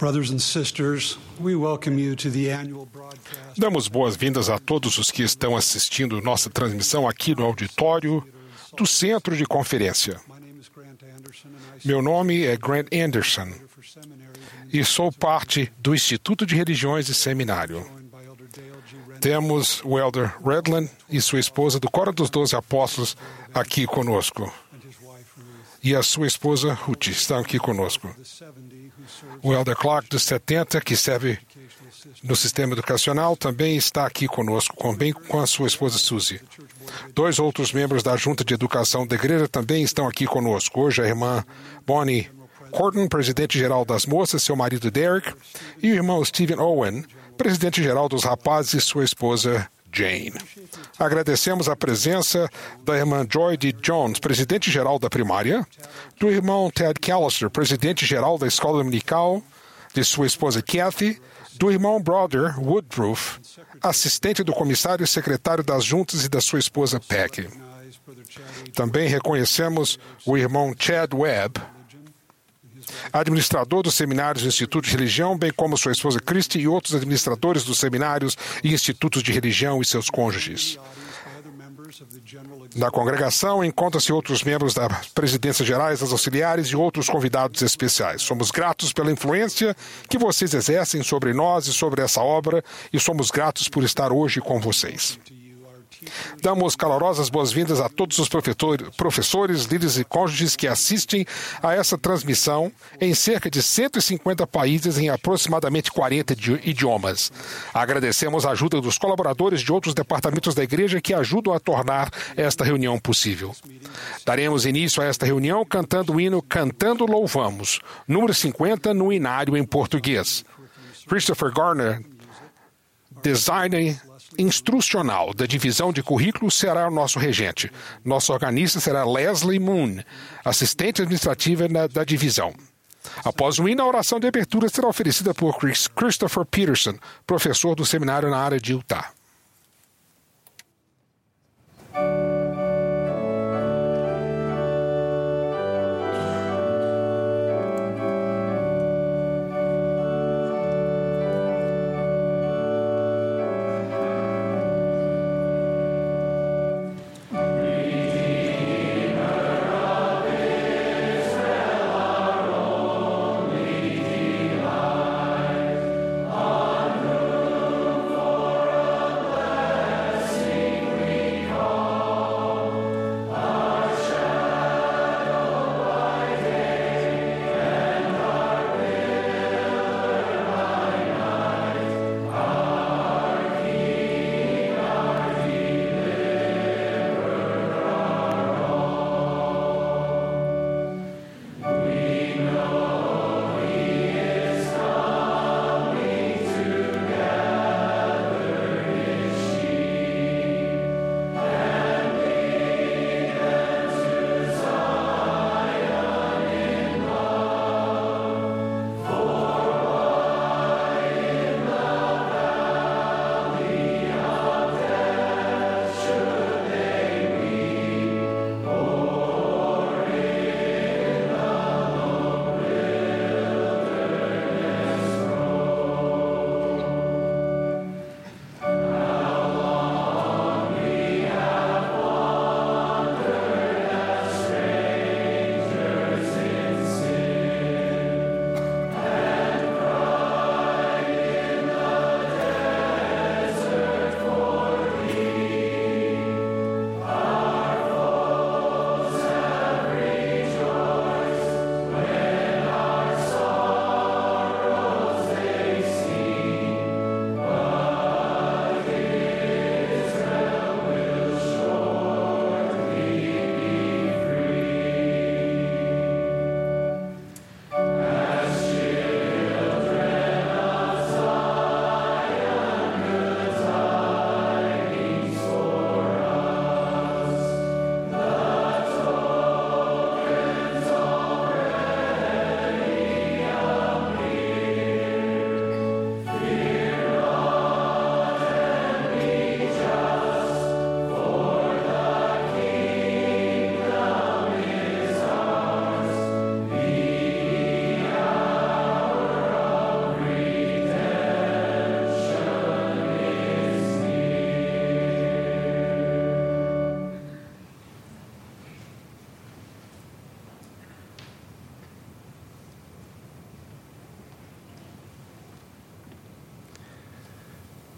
Brothers and sisters, we welcome you to the annual broadcast. Damos boas-vindas a todos os que estão assistindo nossa transmissão aqui no auditório do Centro de Conferência. Meu nome é Grant Anderson e sou parte do Instituto de Religiões e Seminário. Temos o Elder Redland e sua esposa do Coro dos 12 Apóstolos aqui conosco. E a sua esposa Ruth estão aqui conosco. O Elder Clark, dos 70, que serve no sistema educacional, também está aqui conosco, também com a sua esposa Suzy. 2 outros membros da Junta de Educação da Igreja também estão aqui conosco. Hoje a irmã Bonnie Corton, presidente-geral das moças, seu marido Derek, e o irmão Stephen Owen, presidente-geral dos rapazes e sua esposa Jane. Agradecemos a presença da irmã Joy D. Jones, presidente-geral da primária, do irmão Ted Callister, presidente-geral da escola dominical, de sua esposa Kathy, do irmão Brother Woodruff, assistente do comissário e secretário das juntas e da sua esposa Peck. Também reconhecemos o irmão Chad Webb, administrador dos seminários e institutos de religião, bem como sua esposa Christy e outros administradores dos seminários e institutos de religião e seus cônjuges. Na congregação, encontram-se outros membros da presidência gerais, das auxiliares e outros convidados especiais. Somos gratos pela influência que vocês exercem sobre nós e sobre essa obra e somos gratos por estar hoje com vocês. Damos calorosas boas-vindas a todos os professores, líderes e cônjuges que assistem a essa transmissão em cerca de 150 países em aproximadamente 40 idiomas. Agradecemos a ajuda dos colaboradores de outros departamentos da igreja que ajudam a tornar esta reunião possível. Daremos início a esta reunião cantando o hino Cantando Louvamos, número 50 no inário em português. Christopher Garner, designer instrucional da divisão de currículo, será o nosso regente. Nosso organista será Leslie Moon, assistente administrativa da divisão. Após o hino, a oração de abertura será oferecida por Christopher Peterson, professor do seminário na área de Utah.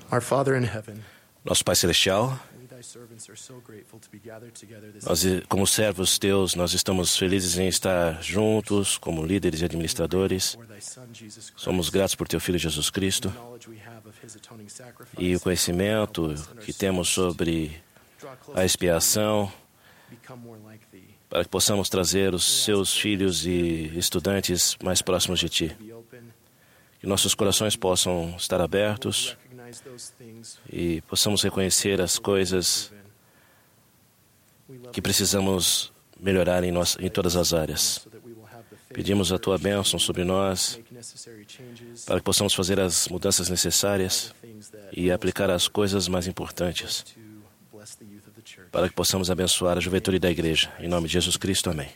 Our Father in heaven, Nosso Pai Celestial, we thy servants are so grateful to be gathered together this nós, como servos teus, nós estamos felizes em estar juntos como líderes e administradores. for thy Son Jesus Christ. Somos gratos por teu Filho Jesus Cristo The knowledge we have of his atoning sacrifice, e o conhecimento que temos sobre draw a closer expiação, to thee, become more like thee, para que possamos trazer os seus filhos e estudantes mais próximos de ti. be open, Que nossos corações possam estar abertos recognize those things e possamos reconhecer as coisas given. We love que precisamos melhorar em todas as áreas. so that we will have the faith Pedimos a tua bênção sobre nós to make necessary changes, para que possamos fazer as mudanças necessárias things that e aplicar as coisas mais importantes, to bless the youth of the church. para que possamos abençoar a juventude da igreja. Em nome de Jesus Cristo, amém.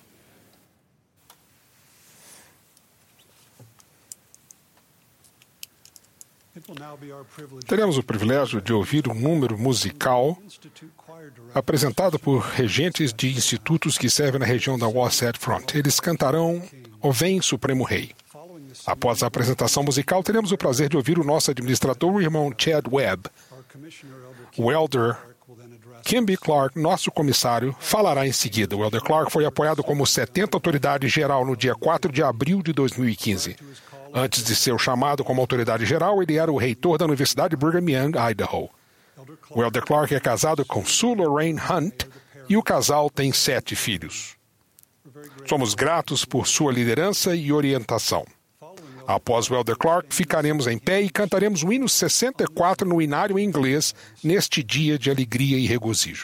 Teremos o privilégio de ouvir um número musical apresentado por regentes de institutos que servem na região da Wasatch Front. Eles cantarão O Vem Supremo Rei. Após a apresentação musical, teremos o prazer de ouvir o nosso administrador, o irmão Chad Webb. O elder Kimby Clark, nosso comissário, falará em seguida. O elder Clark foi apoiado como 70 autoridade geral no dia 4 de abril de 2015. Antes de ser chamado como autoridade geral, ele era o reitor da Universidade Brigham Young, Idaho. O elder Clark é casado com Sue Lorraine Hunt e o casal tem 7 filhos. Somos gratos por sua liderança e orientação. Após o elder Clark, ficaremos em pé e cantaremos o hino 64 no hinário em inglês neste dia de alegria e regozijo.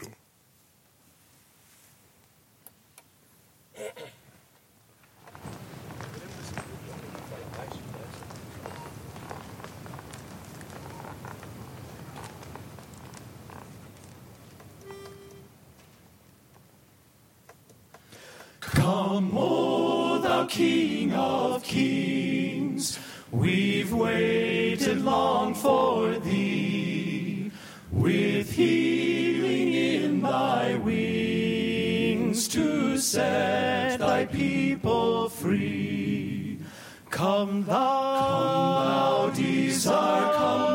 Come, O thou King of Kings, we've waited long for thee, with healing in thy wings to set thy people free. Come thou desire,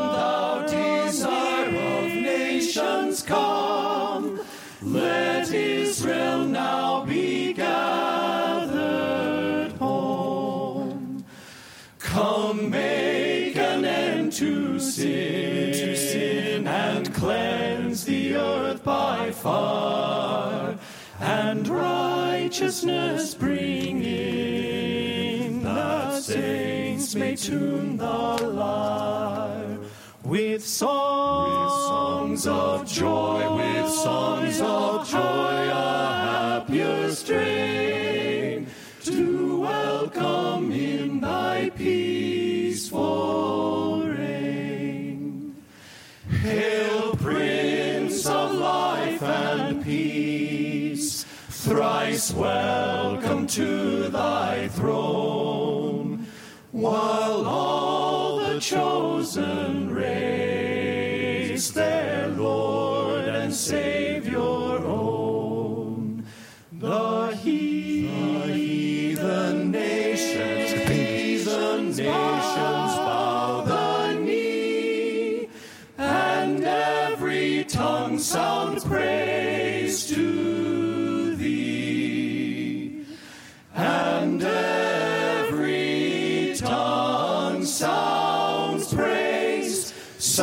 of nations come, let Israel now be gathered home. Come, make an end to sin, and cleanse the earth by fire, and righteousness bring in, that saints may tune the lyre. With songs of joy, a happier strain, to welcome in thy peaceful reign. Hail, Prince of life and peace, thrice welcome to thy throne, while all the chosen race their Lord and Savior own. The heathen nations bow the knee, and every tongue sound praise to thee, and every tongue sounds praise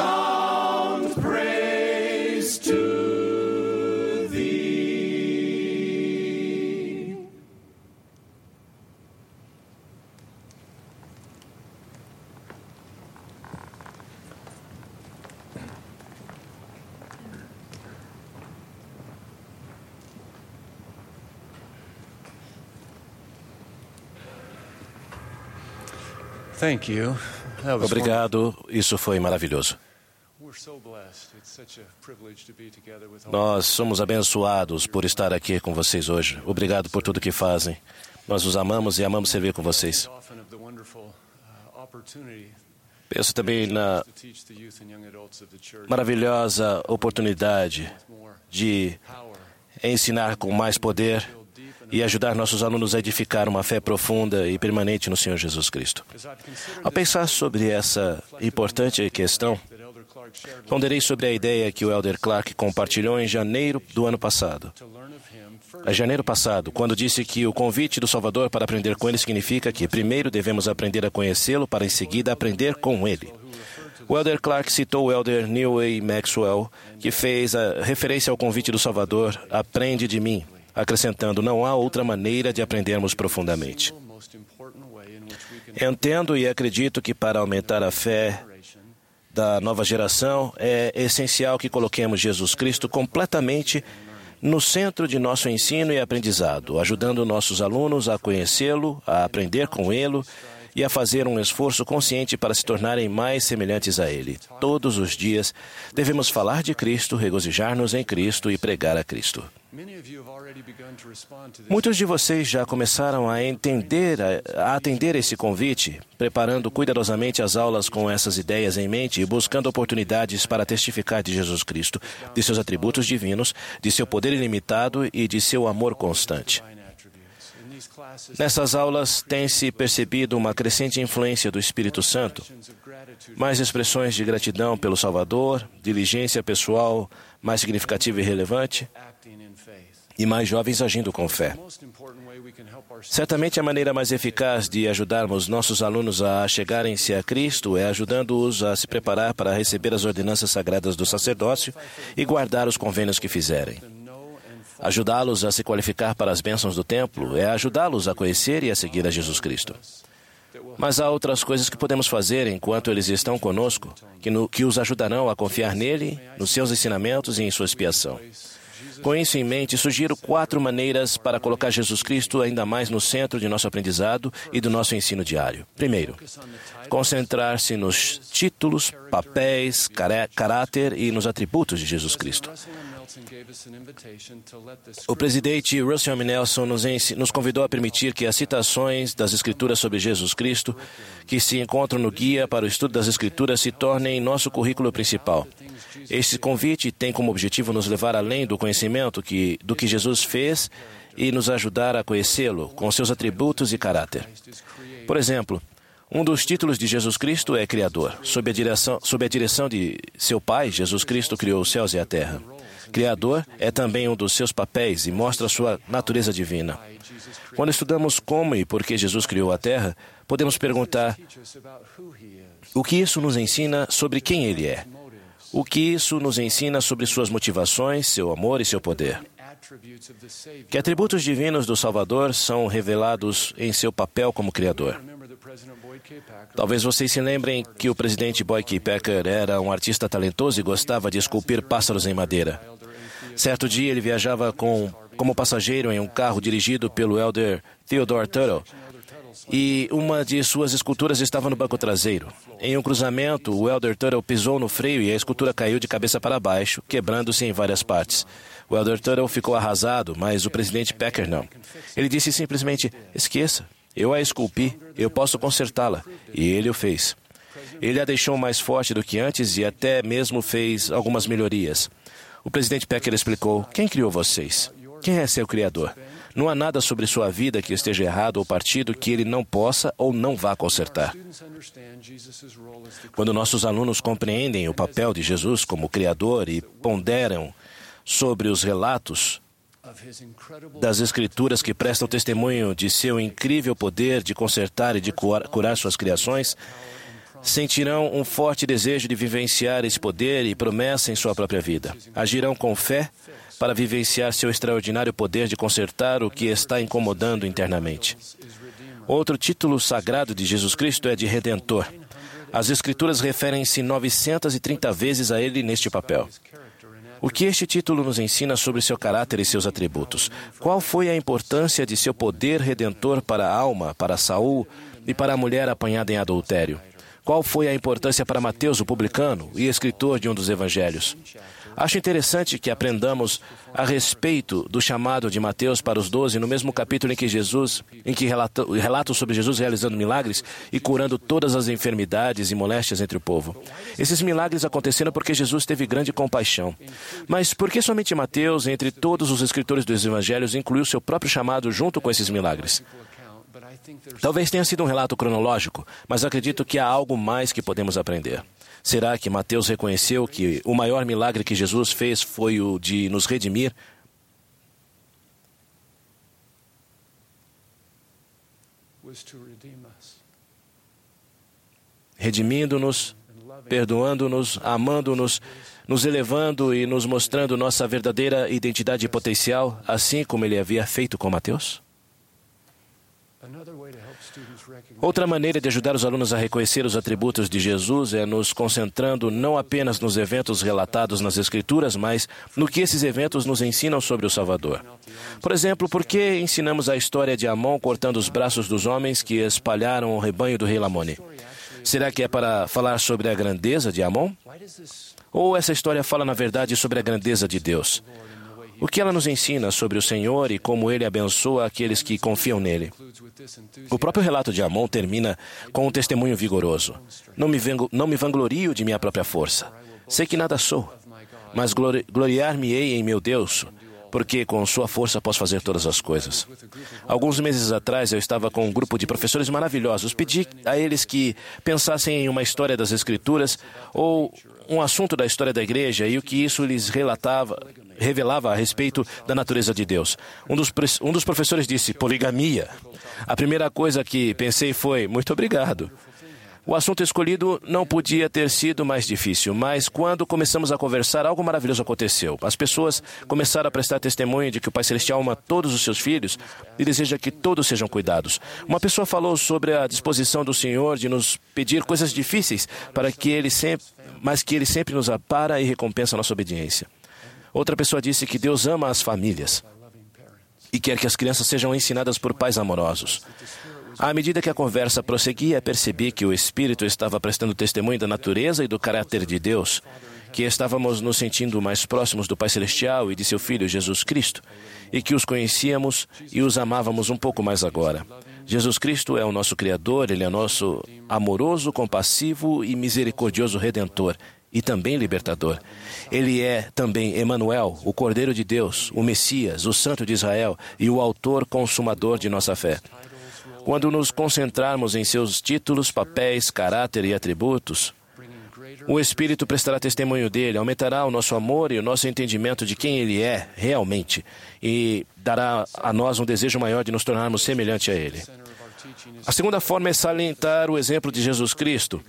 to thee. Thank you. That was Obrigado, isso foi maravilhoso. We're so blessed. It's such a privilege to be together with all. Nós somos abençoados por estar aqui com vocês hoje. Obrigado por tudo que fazem. Nós os amamos e amamos servir com vocês. Often of the wonderful opportunity Penso também na to teach the youth and young adults of the church maravilhosa oportunidade more de power, ensinar com mais poder e ajudar nossos alunos a edificar uma fé profunda e permanente no Senhor Jesus Cristo. as I've considered Ao pensar sobre essa importante questão, that Elder Clark Ponderei sobre a ideia que o Elder Clark compartilhou em janeiro do ano passado. Em janeiro passado, quando disse que o convite do Salvador para aprender com Ele significa que primeiro devemos aprender a conhecê-lo para em seguida aprender com Ele. O Elder Clark citou o Elder Neil A. Maxwell, que fez a referência ao convite do Salvador, aprende de mim, acrescentando, não há outra maneira de aprendermos profundamente. Entendo e acredito que para aumentar a fé da nova geração, é essencial que coloquemos Jesus Cristo completamente no centro de nosso ensino e aprendizado, ajudando nossos alunos a conhecê-lo, a aprender com Ele e a fazer um esforço consciente para se tornarem mais semelhantes a Ele. Todos os dias devemos falar de Cristo, regozijar-nos em Cristo e pregar a Cristo. Muitos de vocês já começaram a atender esse convite, preparando cuidadosamente as aulas com essas ideias em mente e buscando oportunidades para testificar de Jesus Cristo, de seus atributos divinos, de seu poder ilimitado e de seu amor constante. Nessas aulas tem-se percebido uma crescente influência do Espírito Santo, mais expressões de gratidão pelo Salvador, diligência pessoal mais significativa e relevante, e mais jovens agindo com fé. Certamente a maneira mais eficaz de ajudarmos nossos alunos a chegarem-se a Cristo é ajudando-os a se preparar para receber as ordenanças sagradas do sacerdócio e guardar os convênios que fizerem. Ajudá-los a se qualificar para as bênçãos do templo é ajudá-los a conhecer e a seguir a Jesus Cristo. Mas há outras coisas que podemos fazer enquanto eles estão conosco, que os ajudarão a confiar nele, nos seus ensinamentos e em sua expiação. Com isso em mente, sugiro 4 maneiras para colocar Jesus Cristo ainda mais no centro de nosso aprendizado e do nosso ensino diário. Primeiro, concentrar-se nos títulos, papéis, caráter e nos atributos de Jesus Cristo. O presidente Russell M. Nelson nos convidou a permitir que as citações das Escrituras sobre Jesus Cristo, que se encontram no Guia para o Estudo das Escrituras, se tornem nosso currículo principal. Este convite tem como objetivo nos levar além do conhecimento do que Jesus fez e nos ajudar a conhecê-lo com seus atributos e caráter. Por exemplo, um dos títulos de Jesus Cristo é Criador. Sob a direção de seu Pai, Jesus Cristo criou os céus e a terra. Criador é também um dos seus papéis e mostra sua natureza divina. Quando estudamos como e por que Jesus criou a terra, podemos perguntar: o que isso nos ensina sobre quem Ele é? O que isso nos ensina sobre suas motivações, seu amor e seu poder? Que atributos divinos do Salvador são revelados em seu papel como Criador? Talvez vocês se lembrem que o presidente Boyd K. Packer era um artista talentoso e gostava de esculpir pássaros em madeira. Certo dia, ele viajava como passageiro em um carro dirigido pelo Elder Theodore Tuttle, e uma de suas esculturas estava no banco traseiro. Em um cruzamento, o Elder Tuttle pisou no freio e a escultura caiu de cabeça para baixo, quebrando-se em várias partes. O Elder Tuttle ficou arrasado, mas o presidente Packer não. Ele disse simplesmente: esqueça, eu a esculpi, eu posso consertá-la. E ele o fez. Ele a deixou mais forte do que antes e até mesmo fez algumas melhorias. O presidente Packer explicou: quem criou vocês? Quem é seu criador? Não há nada sobre sua vida que esteja errado ou partido que ele não possa ou não vá consertar. Quando nossos alunos compreendem o papel de Jesus como Criador e ponderam sobre os relatos das Escrituras que prestam testemunho de seu incrível poder de consertar e de curar suas criações, sentirão um forte desejo de vivenciar esse poder e promessa em sua própria vida. Agirão com fé para vivenciar seu extraordinário poder de consertar o que está incomodando internamente. Outro título sagrado de Jesus Cristo é de Redentor. As Escrituras referem-se 930 vezes a ele neste papel. O que este título nos ensina sobre seu caráter e seus atributos? Qual foi a importância de seu poder redentor para a alma, para Saul e para a mulher apanhada em adultério? Qual foi a importância para Mateus, o publicano, e escritor de um dos evangelhos? Acho interessante que aprendamos a respeito do chamado de Mateus para os 12 no mesmo capítulo em que relata sobre Jesus realizando milagres e curando todas as enfermidades e moléstias entre o povo. Esses milagres aconteceram porque Jesus teve grande compaixão. Mas por que somente Mateus, entre todos os escritores dos evangelhos, incluiu seu próprio chamado junto com esses milagres? Talvez tenha sido um relato cronológico, mas acredito que há algo mais que podemos aprender. Será que Mateus reconheceu que o maior milagre que Jesus fez foi o de nos redimir? Was to redeem us. Redimindo-nos, perdoando-nos, amando-nos, nos elevando e nos mostrando nossa verdadeira identidade e potencial, assim como ele havia feito com Mateus? Another way to help students recognize Outra maneira de ajudar os alunos a reconhecer os atributos de Jesus é nos concentrando não apenas nos eventos relatados nas Escrituras, mas no que esses eventos nos ensinam sobre o Salvador. Por exemplo, por que ensinamos a história de Amon cortando os braços dos homens que espalharam o rebanho do rei Lamone? Será que é para falar sobre a grandeza de Amon? why does this Ou essa história fala, na verdade, sobre a grandeza de Deus? O que ela nos ensina sobre o Senhor e como Ele abençoa aqueles que confiam nele? includes with this enthusiasm? O próprio relato de Amon termina com um testemunho vigoroso. Não me vanglorio de minha própria força. Sei que nada sou, mas gloriar-me-ei em meu Deus, porque com sua força posso fazer todas as coisas. Alguns meses atrás eu estava com um grupo de professores maravilhosos. Pedi a eles que pensassem em uma história das Escrituras ou um assunto da história da igreja e o que isso lhes revelava a respeito da natureza de Deus. Um dos professores disse, poligamia. A primeira coisa que pensei foi, muito obrigado. O assunto escolhido não podia ter sido mais difícil, mas quando começamos a conversar, algo maravilhoso aconteceu. As pessoas começaram a prestar testemunho de que o Pai Celestial ama todos os seus filhos e deseja que todos sejam cuidados. Uma pessoa falou sobre a disposição do Senhor de nos pedir coisas difíceis, mas que Ele sempre nos ampara e recompensa a nossa obediência. Outra pessoa disse que Deus ama as famílias e quer que as crianças sejam ensinadas por pais amorosos. À medida que a conversa prosseguia, percebi que o Espírito estava prestando testemunho da natureza e do caráter de Deus, que estávamos nos sentindo mais próximos do Pai Celestial e de seu Filho Jesus Cristo, e que os conhecíamos e os amávamos um pouco mais agora. Jesus Cristo é o nosso Criador, Ele é nosso amoroso, compassivo e misericordioso Redentor, e também libertador. Ele é também Emanuel, o Cordeiro de Deus, o Messias, o Santo de Israel e o autor consumador de nossa fé. Quando nos concentrarmos em seus títulos, papéis, caráter e atributos, o Espírito prestará testemunho dele, aumentará o nosso amor e o nosso entendimento de quem ele é realmente e dará a nós um desejo maior de nos tornarmos semelhante a ele. A segunda forma é salientar o exemplo de Jesus Cristo,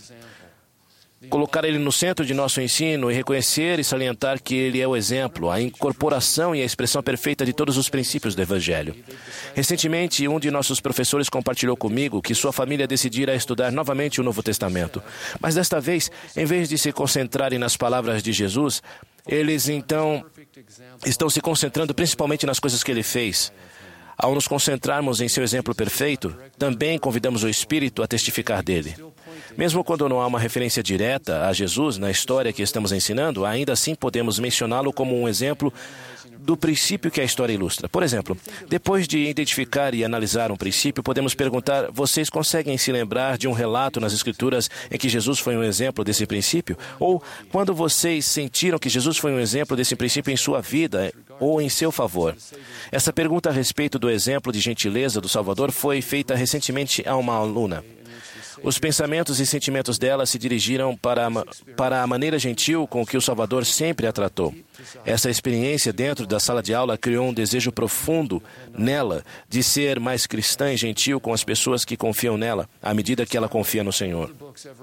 colocar ele no centro de nosso ensino e reconhecer e salientar que ele é o exemplo, a incorporação e a expressão perfeita de todos os princípios do Evangelho. Recentemente, um de nossos professores compartilhou comigo que sua família decidira estudar novamente o Novo Testamento. Mas desta vez, em vez de se concentrarem nas palavras de Jesus, eles então estão se concentrando principalmente nas coisas que ele fez. Ao nos concentrarmos em seu exemplo perfeito, também convidamos o Espírito a testificar dele. Mesmo quando não há uma referência direta a Jesus na história que estamos ensinando, ainda assim podemos mencioná-lo como um exemplo do princípio que a história ilustra. Por exemplo, depois de identificar e analisar um princípio, podemos perguntar, vocês conseguem se lembrar de um relato nas Escrituras em que Jesus foi um exemplo desse princípio? Ou quando vocês sentiram que Jesus foi um exemplo desse princípio em sua vida ou em seu favor? Essa pergunta a respeito do exemplo de gentileza do Salvador foi feita recentemente a uma aluna. Os pensamentos e sentimentos dela se dirigiram para a maneira gentil com que o Salvador sempre a tratou. Essa experiência dentro da sala de aula criou um desejo profundo nela de ser mais cristã e gentil com as pessoas que confiam nela, à medida que ela confia no Senhor.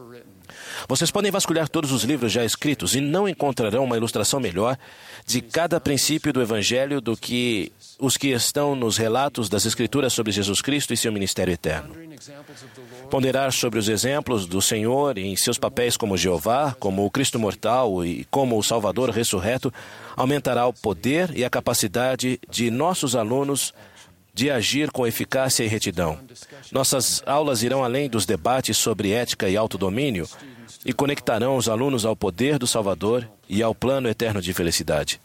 Vocês podem vasculhar todos os livros já escritos e não encontrarão uma ilustração melhor de cada princípio do Evangelho do que os que estão nos relatos das Escrituras sobre Jesus Cristo e seu ministério eterno. Ponderar sobre os exemplos do Senhor em seus papéis como Jeová, como o Cristo mortal e como o Salvador ressurreto aumentará o poder e a capacidade de nossos alunos de agir com eficácia e retidão. Nossas aulas irão além dos debates sobre ética e autodomínio e conectarão os alunos ao poder do Salvador e ao plano eterno de felicidade.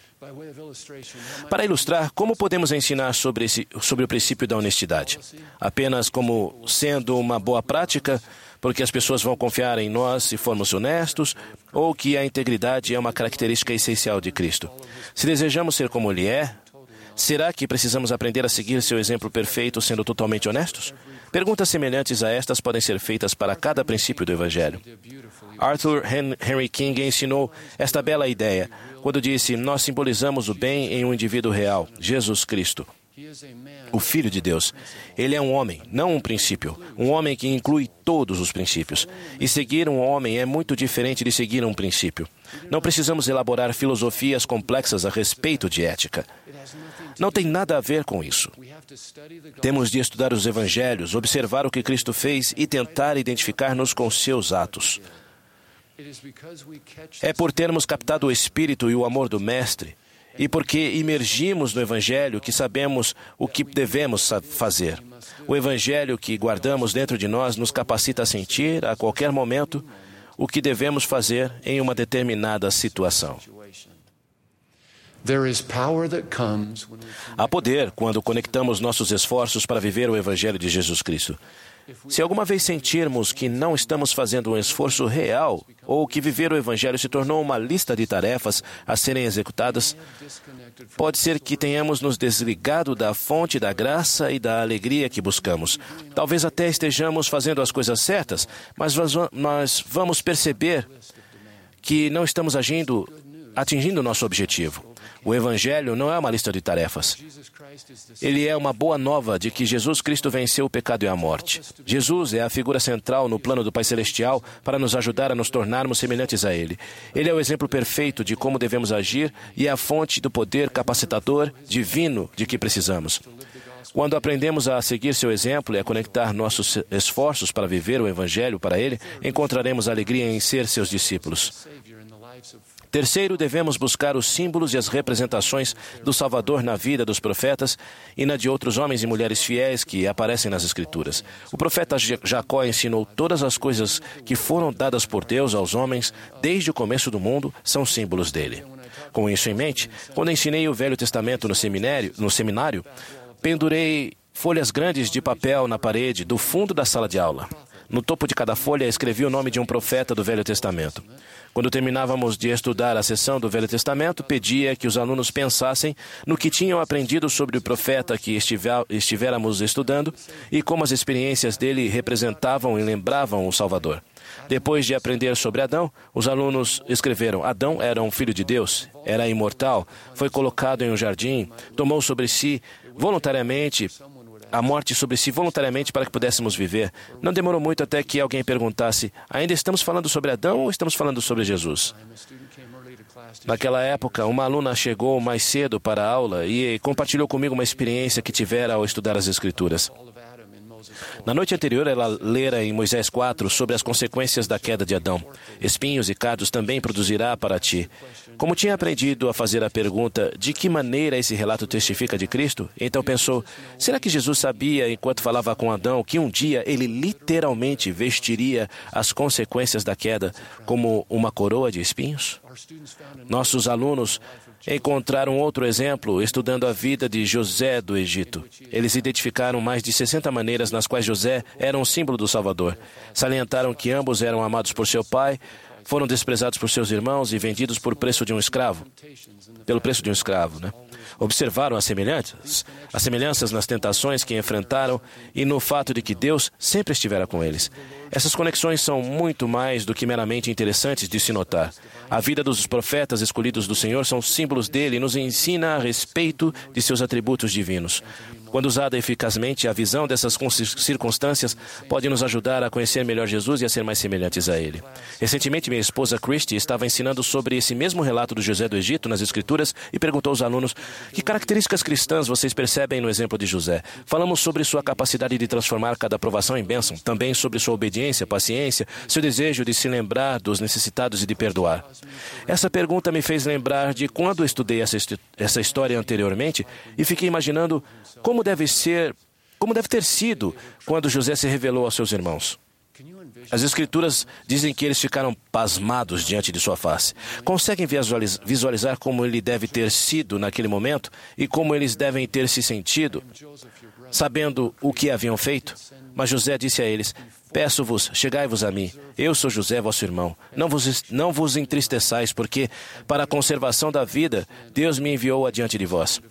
Para ilustrar, como podemos ensinar sobre o princípio da honestidade? Apenas como sendo uma boa prática, porque as pessoas vão confiar em nós se formos honestos, ou que a integridade é uma característica essencial de Cristo? Se desejamos ser como Ele é, Será que precisamos aprender a seguir seu exemplo perfeito sendo totalmente honestos? Perguntas semelhantes a estas podem ser feitas para cada princípio do Evangelho. Arthur Henry King ensinou esta bela ideia quando disse: nós simbolizamos o bem em um indivíduo real, Jesus Cristo, o Filho de Deus. Ele é um homem, não um princípio. Um homem que inclui todos os princípios. E seguir um homem é muito diferente de seguir um princípio. Não precisamos elaborar filosofias complexas a respeito de ética. Não tem nada a ver com isso. Temos de estudar os evangelhos, observar o que Cristo fez e tentar identificar-nos com seus atos. É por termos captado o Espírito e o amor do Mestre, e porque imergimos no Evangelho, que sabemos o que devemos fazer. O Evangelho que guardamos dentro de nós nos capacita a sentir, a qualquer momento, o que devemos fazer em uma determinada situação. Há poder quando conectamos nossos esforços para viver o Evangelho de Jesus Cristo. Se alguma vez sentirmos que não estamos fazendo um esforço real, ou que viver o Evangelho se tornou uma lista de tarefas a serem executadas, pode ser que tenhamos nos desligado da fonte da graça e da alegria que buscamos. Talvez até estejamos fazendo as coisas certas, mas nós vamos perceber que não estamos atingindo o nosso objetivo. O Evangelho não é uma lista de tarefas. Ele é uma boa nova de que Jesus Cristo venceu o pecado e a morte. Jesus é a figura central no plano do Pai Celestial para nos ajudar a nos tornarmos semelhantes a Ele. Ele é o exemplo perfeito de como devemos agir e é a fonte do poder capacitador divino de que precisamos. Quando aprendemos a seguir seu exemplo e a conectar nossos esforços para viver o Evangelho para Ele, encontraremos alegria em ser seus discípulos. Terceiro, devemos buscar os símbolos e as representações do Salvador na vida dos profetas e na de outros homens e mulheres fiéis que aparecem nas Escrituras. O profeta Jacó ensinou todas as coisas que foram dadas por Deus aos homens desde o começo do mundo são símbolos dele. Com isso em mente, quando ensinei o Velho Testamento no seminário, pendurei folhas grandes de papel na parede do fundo da sala de aula. No topo de cada folha escrevi o nome de um profeta do Velho Testamento. Quando terminávamos de estudar a seção do Velho Testamento, pedia que os alunos pensassem no que tinham aprendido sobre o profeta que estivermos estudando e como as experiências dele representavam e lembravam o Salvador. Depois de aprender sobre Adão, os alunos escreveram: Adão era um filho de Deus, era imortal, foi colocado em um jardim, tomou sobre si voluntariamente a morte sobre si voluntariamente para que pudéssemos viver. Não demorou muito até que alguém perguntasse: ainda estamos falando sobre Adão ou estamos falando sobre Jesus? Naquela época, uma aluna chegou mais cedo para a aula e compartilhou comigo uma experiência que tivera ao estudar as Escrituras. Na noite anterior, ela lera em Moisés 4 sobre as consequências da queda de Adão. Espinhos e cardos também produzirá para ti. Como tinha aprendido a fazer a pergunta de que maneira esse relato testifica de Cristo, então pensou: será que Jesus sabia, enquanto falava com Adão, que um dia ele literalmente vestiria as consequências da queda como uma coroa de espinhos? Nossos alunos encontraram outro exemplo estudando a vida de José do Egito. Eles identificaram mais de 60 maneiras nas quais José era um símbolo do Salvador. Salientaram que ambos eram amados por seu pai, foram desprezados por seus irmãos e vendidos pelo preço de um escravo, Observaram as semelhanças nas tentações que enfrentaram e no fato de que Deus sempre estivera com eles. Essas conexões são muito mais do que meramente interessantes de se notar. A vida dos profetas escolhidos do Senhor são símbolos dele e nos ensina a respeito de seus atributos divinos. Quando usada eficazmente, a visão dessas circunstâncias pode nos ajudar a conhecer melhor Jesus e a ser mais semelhantes a Ele. Recentemente, minha esposa Christy estava ensinando sobre esse mesmo relato do José do Egito nas Escrituras e perguntou aos alunos: que características cristãs vocês percebem no exemplo de José? Falamos sobre sua capacidade de transformar cada aprovação em bênção, também sobre sua obediência, paciência, seu desejo de se lembrar dos necessitados e de perdoar. Essa pergunta me fez lembrar de quando estudei essa história anteriormente e fiquei imaginando como deve ter sido quando José se revelou aos seus irmãos. As Escrituras dizem que eles ficaram pasmados diante de sua face. Conseguem visualizar como ele deve ter sido naquele momento e como eles devem ter se sentido, sabendo o que haviam feito? Mas José disse a eles: peço-vos, chegai-vos a mim. Eu sou José, vosso irmão. Não vos entristeçais, porque para a conservação da vida, Deus me enviou adiante de vós.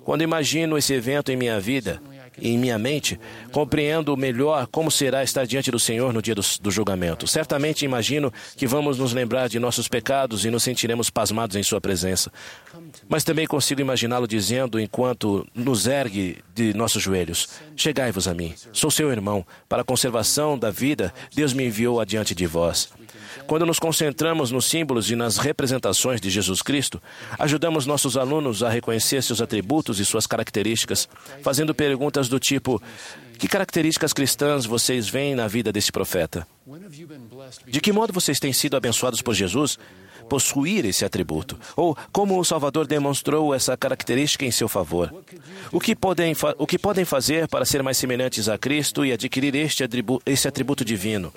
Quando imagino esse evento em minha vida e em minha mente, compreendo melhor como será estar diante do Senhor no dia do julgamento. Certamente imagino que vamos nos lembrar de nossos pecados e nos sentiremos pasmados em sua presença. Mas também consigo imaginá-lo dizendo, enquanto nos ergue de nossos joelhos: chegai-vos a mim, sou seu irmão, para a conservação da vida, Deus me enviou adiante de vós. Quando nos concentramos nos símbolos e nas representações de Jesus Cristo, ajudamos nossos alunos a reconhecer seus atributos e suas características, fazendo perguntas do tipo: que características cristãs vocês veem na vida desse profeta? De que modo vocês têm sido abençoados por Jesus possuir esse atributo? Ou como o Salvador demonstrou essa característica em seu favor? O que podem fazer para ser mais semelhantes a Cristo e adquirir esse atributo divino?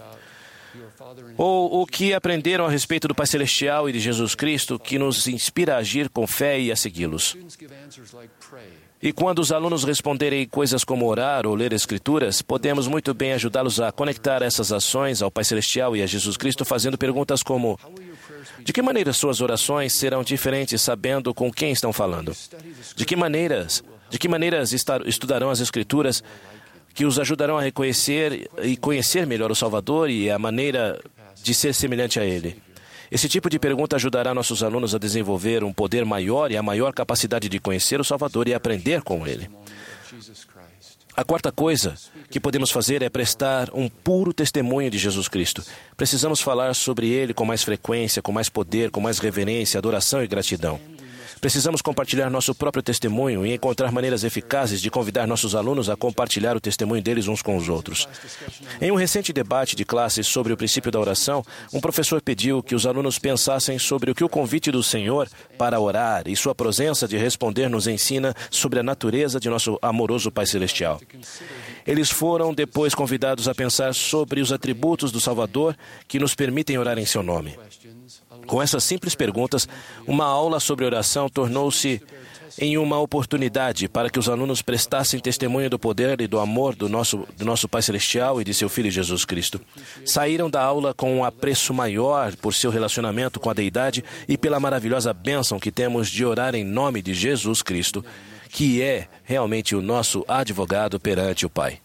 Ou o que aprenderam a respeito do Pai Celestial e de Jesus Cristo que nos inspira a agir com fé e a segui-los? E quando os alunos responderem coisas como orar ou ler Escrituras, podemos muito bem ajudá-los a conectar essas ações ao Pai Celestial e a Jesus Cristo, fazendo perguntas como: de que maneira suas orações serão diferentes sabendo com quem estão falando? De que maneiras estudarão as Escrituras que os ajudarão a reconhecer e conhecer melhor o Salvador e a maneira de ser semelhante a Ele? Esse tipo de pergunta ajudará nossos alunos a desenvolver um poder maior e a maior capacidade de conhecer o Salvador e aprender com Ele. A quarta coisa que podemos fazer é prestar um puro testemunho de Jesus Cristo. Precisamos falar sobre Ele com mais frequência, com mais poder, com mais reverência, adoração e gratidão. Precisamos compartilhar nosso próprio testemunho e encontrar maneiras eficazes de convidar nossos alunos a compartilhar o testemunho deles uns com os outros. Em um recente debate de classe sobre o princípio da oração, um professor pediu que os alunos pensassem sobre o que o convite do Senhor para orar e sua presença de responder nos ensina sobre a natureza de nosso amoroso Pai Celestial. Eles foram depois convidados a pensar sobre os atributos do Salvador que nos permitem orar em seu nome. Com essas simples perguntas, uma aula sobre oração tornou-se em uma oportunidade para que os alunos prestassem testemunho do poder e do amor do nosso Pai Celestial e de seu Filho Jesus Cristo. Saíram da aula com um apreço maior por seu relacionamento com a Deidade e pela maravilhosa bênção que temos de orar em nome de Jesus Cristo, que é realmente o nosso advogado perante o Pai.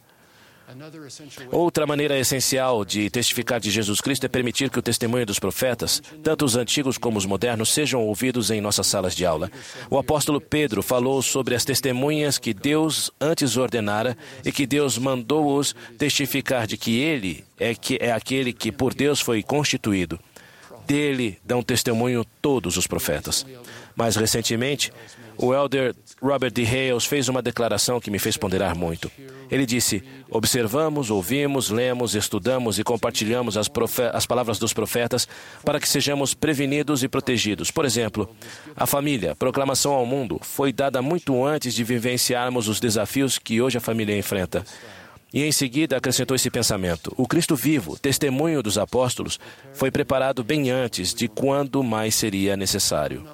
Outra maneira essencial de testificar de Jesus Cristo é permitir que o testemunho dos profetas, tanto os antigos como os modernos, sejam ouvidos em nossas salas de aula. O apóstolo Pedro falou sobre as testemunhas que Deus antes ordenara e que Deus mandou-os testificar de que Ele é aquele que por Deus foi constituído. Dele dão testemunho todos os profetas. Mais recentemente, o elder Robert D. Hales fez uma declaração que me fez ponderar muito. Ele disse: observamos, ouvimos, lemos, estudamos e compartilhamos as palavras dos profetas para que sejamos prevenidos e protegidos. Por exemplo, a família, proclamação ao mundo, foi dada muito antes de vivenciarmos os desafios que hoje a família enfrenta. E em seguida acrescentou esse pensamento: o Cristo vivo, testemunho dos apóstolos, foi preparado bem antes de quando mais seria necessário.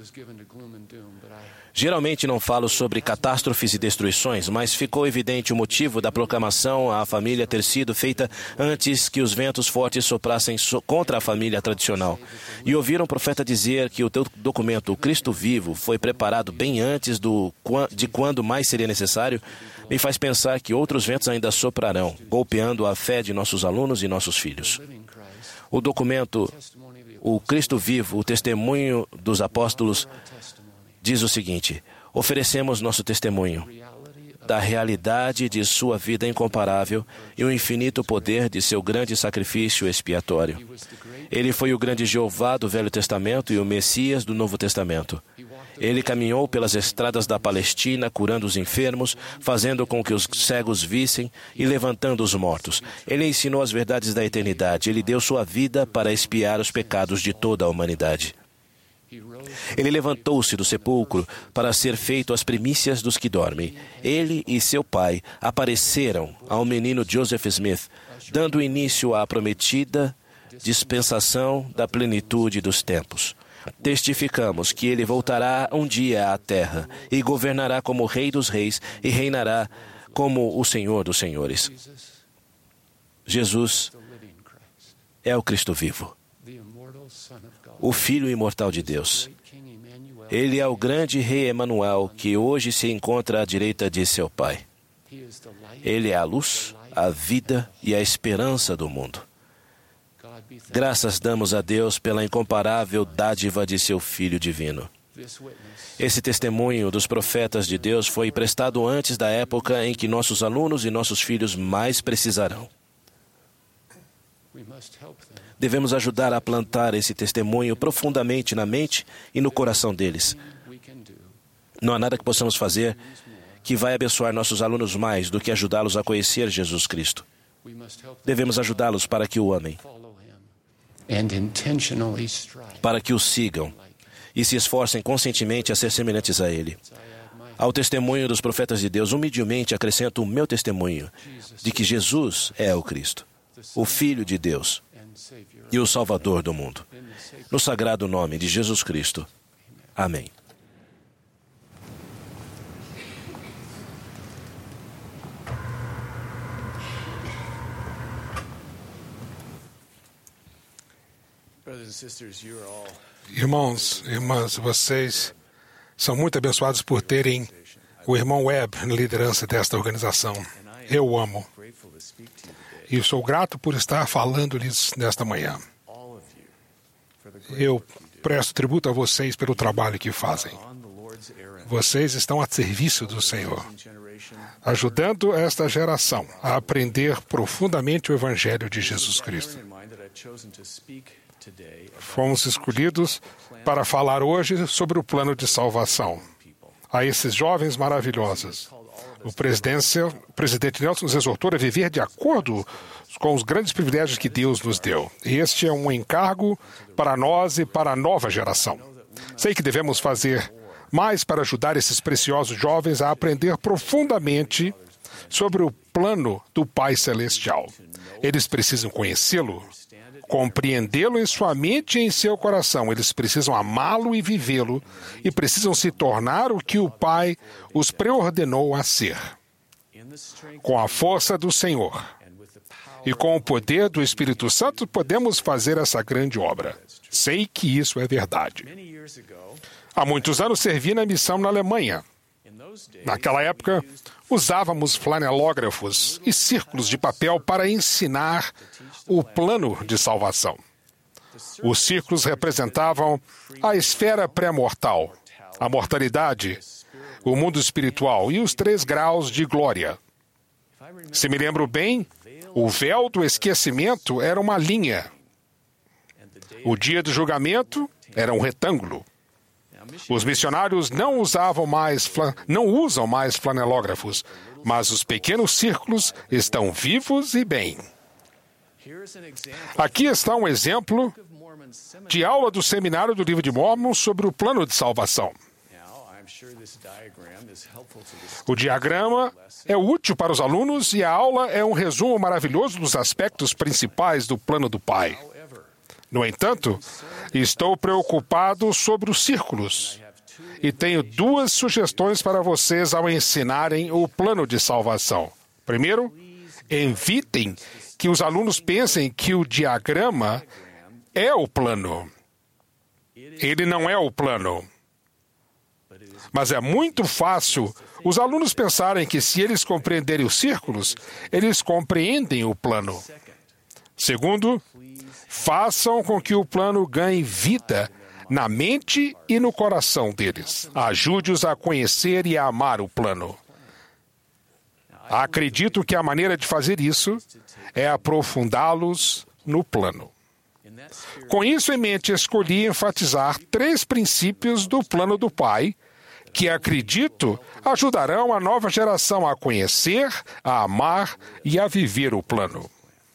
Geralmente não falo sobre catástrofes e destruições, mas ficou evidente o motivo da proclamação à família ter sido feita antes que os ventos fortes soprassem contra a família tradicional. E ouvir um profeta dizer que o documento, o Cristo vivo, foi preparado bem antes de quando mais seria necessário, me faz pensar que outros ventos ainda soprarão, golpeando a fé de nossos alunos e nossos filhos. O documento, o Cristo vivo, o testemunho dos apóstolos, diz o seguinte: oferecemos nosso testemunho da realidade de sua vida incomparável e o infinito poder de seu grande sacrifício expiatório. Ele foi o grande Jeová do Velho Testamento e o Messias do Novo Testamento. Ele caminhou pelas estradas da Palestina, curando os enfermos, fazendo com que os cegos vissem e levantando os mortos. Ele ensinou as verdades da eternidade. Ele deu sua vida para expiar os pecados de toda a humanidade. Ele levantou-se do sepulcro para ser feito as primícias dos que dormem. Ele e seu pai apareceram ao menino Joseph Smith, dando início à prometida dispensação da plenitude dos tempos. Testificamos que ele voltará um dia à terra e governará como Rei dos Reis e reinará como o Senhor dos Senhores. Jesus é o Cristo vivo, o Filho imortal de Deus, Ele é o grande Rei Emanuel, que hoje se encontra à direita de seu Pai. Ele é a luz, a vida e a esperança do mundo. Graças damos a Deus pela incomparável dádiva de seu Filho divino. Esse testemunho dos profetas de Deus foi prestado antes da época em que nossos alunos e nossos filhos mais precisarão. Devemos ajudar a plantar esse testemunho profundamente na mente e no coração deles. Não há nada que possamos fazer que vai abençoar nossos alunos mais do que ajudá-los a conhecer Jesus Cristo. Devemos ajudá-los para que o amem, para que o sigam e se esforcem conscientemente a ser semelhantes a Ele. Ao testemunho dos profetas de Deus, humildemente acrescento o meu testemunho de que Jesus é o Cristo, o Filho de Deus e o Salvador do mundo. No sagrado nome de Jesus Cristo. Amém. Irmãos, irmãs, vocês são muito abençoados por terem o irmão Webb na liderança desta organização. Eu o amo. E sou grato por estar falando-lhes nesta manhã. Eu presto tributo a vocês pelo trabalho que fazem. Vocês estão a serviço do Senhor, ajudando esta geração a aprender profundamente o Evangelho de Jesus Cristo. Fomos escolhidos para falar hoje sobre o plano de salvação. A esses jovens maravilhosos, o presidente Nelson nos exortou a viver de acordo com os grandes privilégios que Deus nos deu. E este é um encargo para nós e para a nova geração. Sei que devemos fazer mais para ajudar esses preciosos jovens a aprender profundamente sobre o plano do Pai Celestial. Eles precisam conhecê-lo, compreendê-lo em sua mente e em seu coração. Eles precisam amá-lo e vivê-lo, e precisam se tornar o que o Pai os preordenou a ser. Com a força do Senhor e com o poder do Espírito Santo, podemos fazer essa grande obra. Sei que isso é verdade. Há muitos anos servi na missão na Alemanha. Naquela época, usávamos flanelógrafos e círculos de papel para ensinar o plano de salvação. Os círculos representavam a esfera pré-mortal, a mortalidade, o mundo espiritual e os 3 graus de glória. Se me lembro bem, o véu do esquecimento era uma linha. O dia do julgamento era um retângulo. Os missionários não usam mais flanelógrafos, mas os pequenos círculos estão vivos e bem. Aqui está um exemplo de aula do seminário do Livro de Mórmon sobre o plano de salvação. O diagrama é útil para os alunos e a aula é um resumo maravilhoso dos aspectos principais do plano do Pai. No entanto, estou preocupado sobre os círculos e tenho 2 sugestões para vocês ao ensinarem o plano de salvação. Primeiro, evitem que os alunos pensem que o diagrama é o plano. Ele não é o plano. Mas é muito fácil os alunos pensarem que, se eles compreenderem os círculos, eles compreendem o plano. Segundo, façam com que o plano ganhe vida na mente e no coração deles. Ajude-os a conhecer e a amar o plano. Acredito que a maneira de fazer isso é aprofundá-los no plano. Com isso em mente, escolhi enfatizar 3 princípios do plano do Pai, que acredito ajudarão a nova geração a conhecer, a amar e a viver o plano.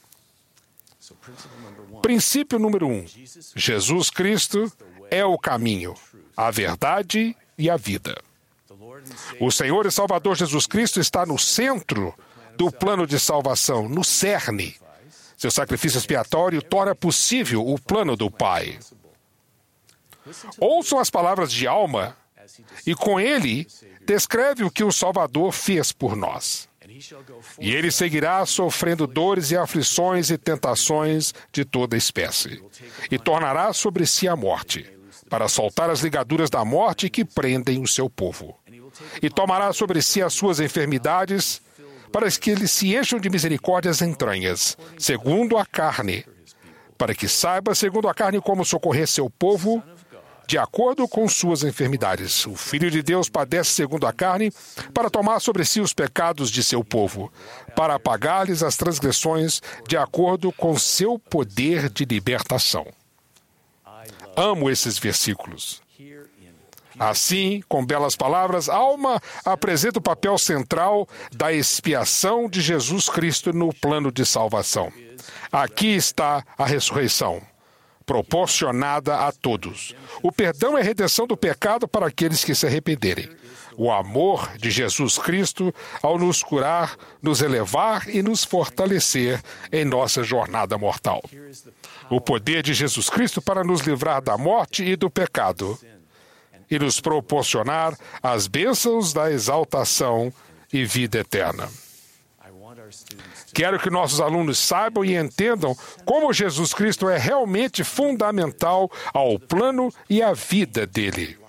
Princípio número 1. Jesus Cristo é o caminho, a verdade e a vida. O Senhor e Salvador Jesus Cristo está no centro do plano de salvação, no cerne. Seu sacrifício expiatório torna possível o plano do Pai. Ouçam as palavras de Alma, e com ele descreve o que o Salvador fez por nós. E ele seguirá sofrendo dores e aflições e tentações de toda espécie, e tornará sobre si a morte. para soltar as ligaduras da morte que prendem o seu povo. E tomará sobre si as suas enfermidades, para que eles se encham de misericórdia as entranhas, segundo a carne, para que saiba, segundo a carne, como socorrer seu povo, de acordo com suas enfermidades. O Filho de Deus padece segundo a carne, para tomar sobre si os pecados de seu povo, para apagar-lhes as transgressões, de acordo com seu poder de libertação. Amo esses versículos. Assim, com belas palavras, Alma apresenta o papel central da expiação de Jesus Cristo no plano de salvação. Aqui está a ressurreição, proporcionada a todos. O perdão é a redenção do pecado para aqueles que se arrependerem. O amor de Jesus Cristo ao nos curar, nos elevar e nos fortalecer em nossa jornada mortal. O poder de Jesus Cristo para nos livrar da morte e do pecado e nos proporcionar as bênçãos da exaltação e vida eterna. Quero que nossos alunos saibam e entendam como Jesus Cristo é realmente fundamental ao plano e à vida dele.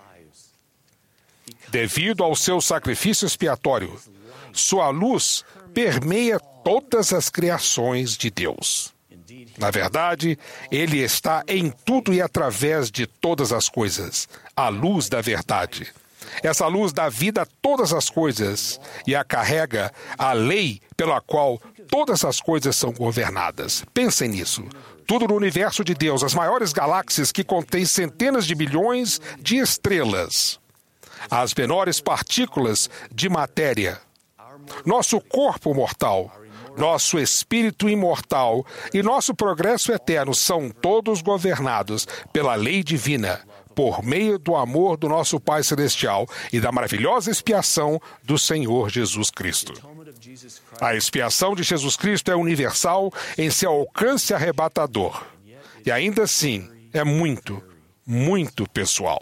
Devido ao seu sacrifício expiatório, sua luz permeia todas as criações de Deus. Na verdade, ele está em tudo e através de todas as coisas, a luz da verdade. Essa luz dá vida a todas as coisas e a carrega a lei pela qual todas as coisas são governadas. Pensem nisso. Tudo no universo de Deus, as maiores galáxias que contêm centenas de bilhões de estrelas, as menores partículas de matéria, nosso corpo mortal, nosso espírito imortal e nosso progresso eterno são todos governados pela lei divina, por meio do amor do nosso Pai Celestial e da maravilhosa expiação do Senhor Jesus Cristo. A expiação de Jesus Cristo é universal em seu alcance arrebatador. E ainda assim, é muito, muito pessoal.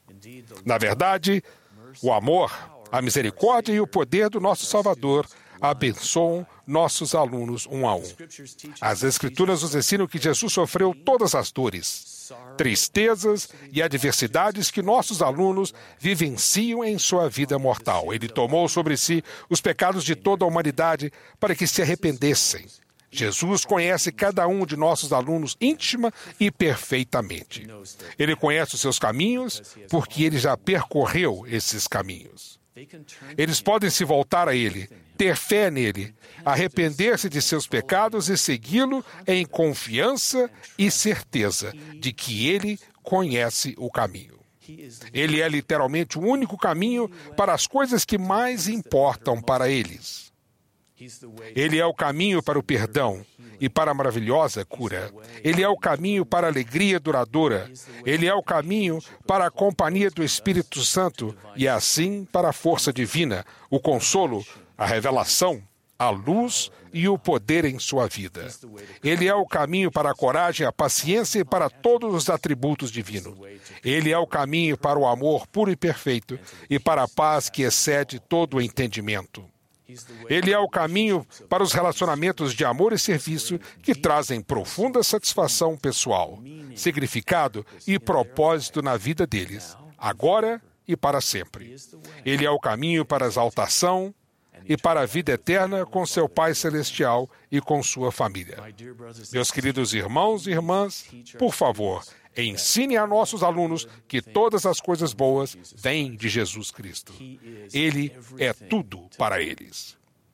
Na verdade, o amor, a misericórdia e o poder do nosso Salvador abençoam nossos alunos um a um. As Escrituras nos ensinam que Jesus sofreu todas as dores, tristezas e adversidades que nossos alunos vivenciam em sua vida mortal. Ele tomou sobre si os pecados de toda a humanidade para que se arrependessem. Jesus conhece cada um de nossos alunos íntima e perfeitamente. Ele conhece os seus caminhos porque ele já percorreu esses caminhos. Eles podem se voltar a Ele, ter fé nele, arrepender-se de seus pecados e segui-lo em confiança e certeza de que Ele conhece o caminho. Ele é literalmente o único caminho para as coisas que mais importam para eles. Ele é o caminho para o perdão e para a maravilhosa cura. Ele é o caminho para a alegria duradoura. Ele é o caminho para a companhia do Espírito Santo e, assim, para a força divina, o consolo, a revelação, a luz e o poder em sua vida. Ele é o caminho para a coragem, a paciência e para todos os atributos divinos. Ele é o caminho para o amor puro e perfeito e para a paz que excede todo o entendimento. Ele é o caminho para os relacionamentos de amor e serviço que trazem profunda satisfação pessoal, significado e propósito na vida deles, agora e para sempre. Ele é o caminho para a exaltação e para a vida eterna com seu Pai Celestial e com sua família. Meus queridos irmãos e irmãs, por favor, ensine a nossos alunos que todas as coisas boas vêm de Jesus Cristo. Ele é tudo para eles.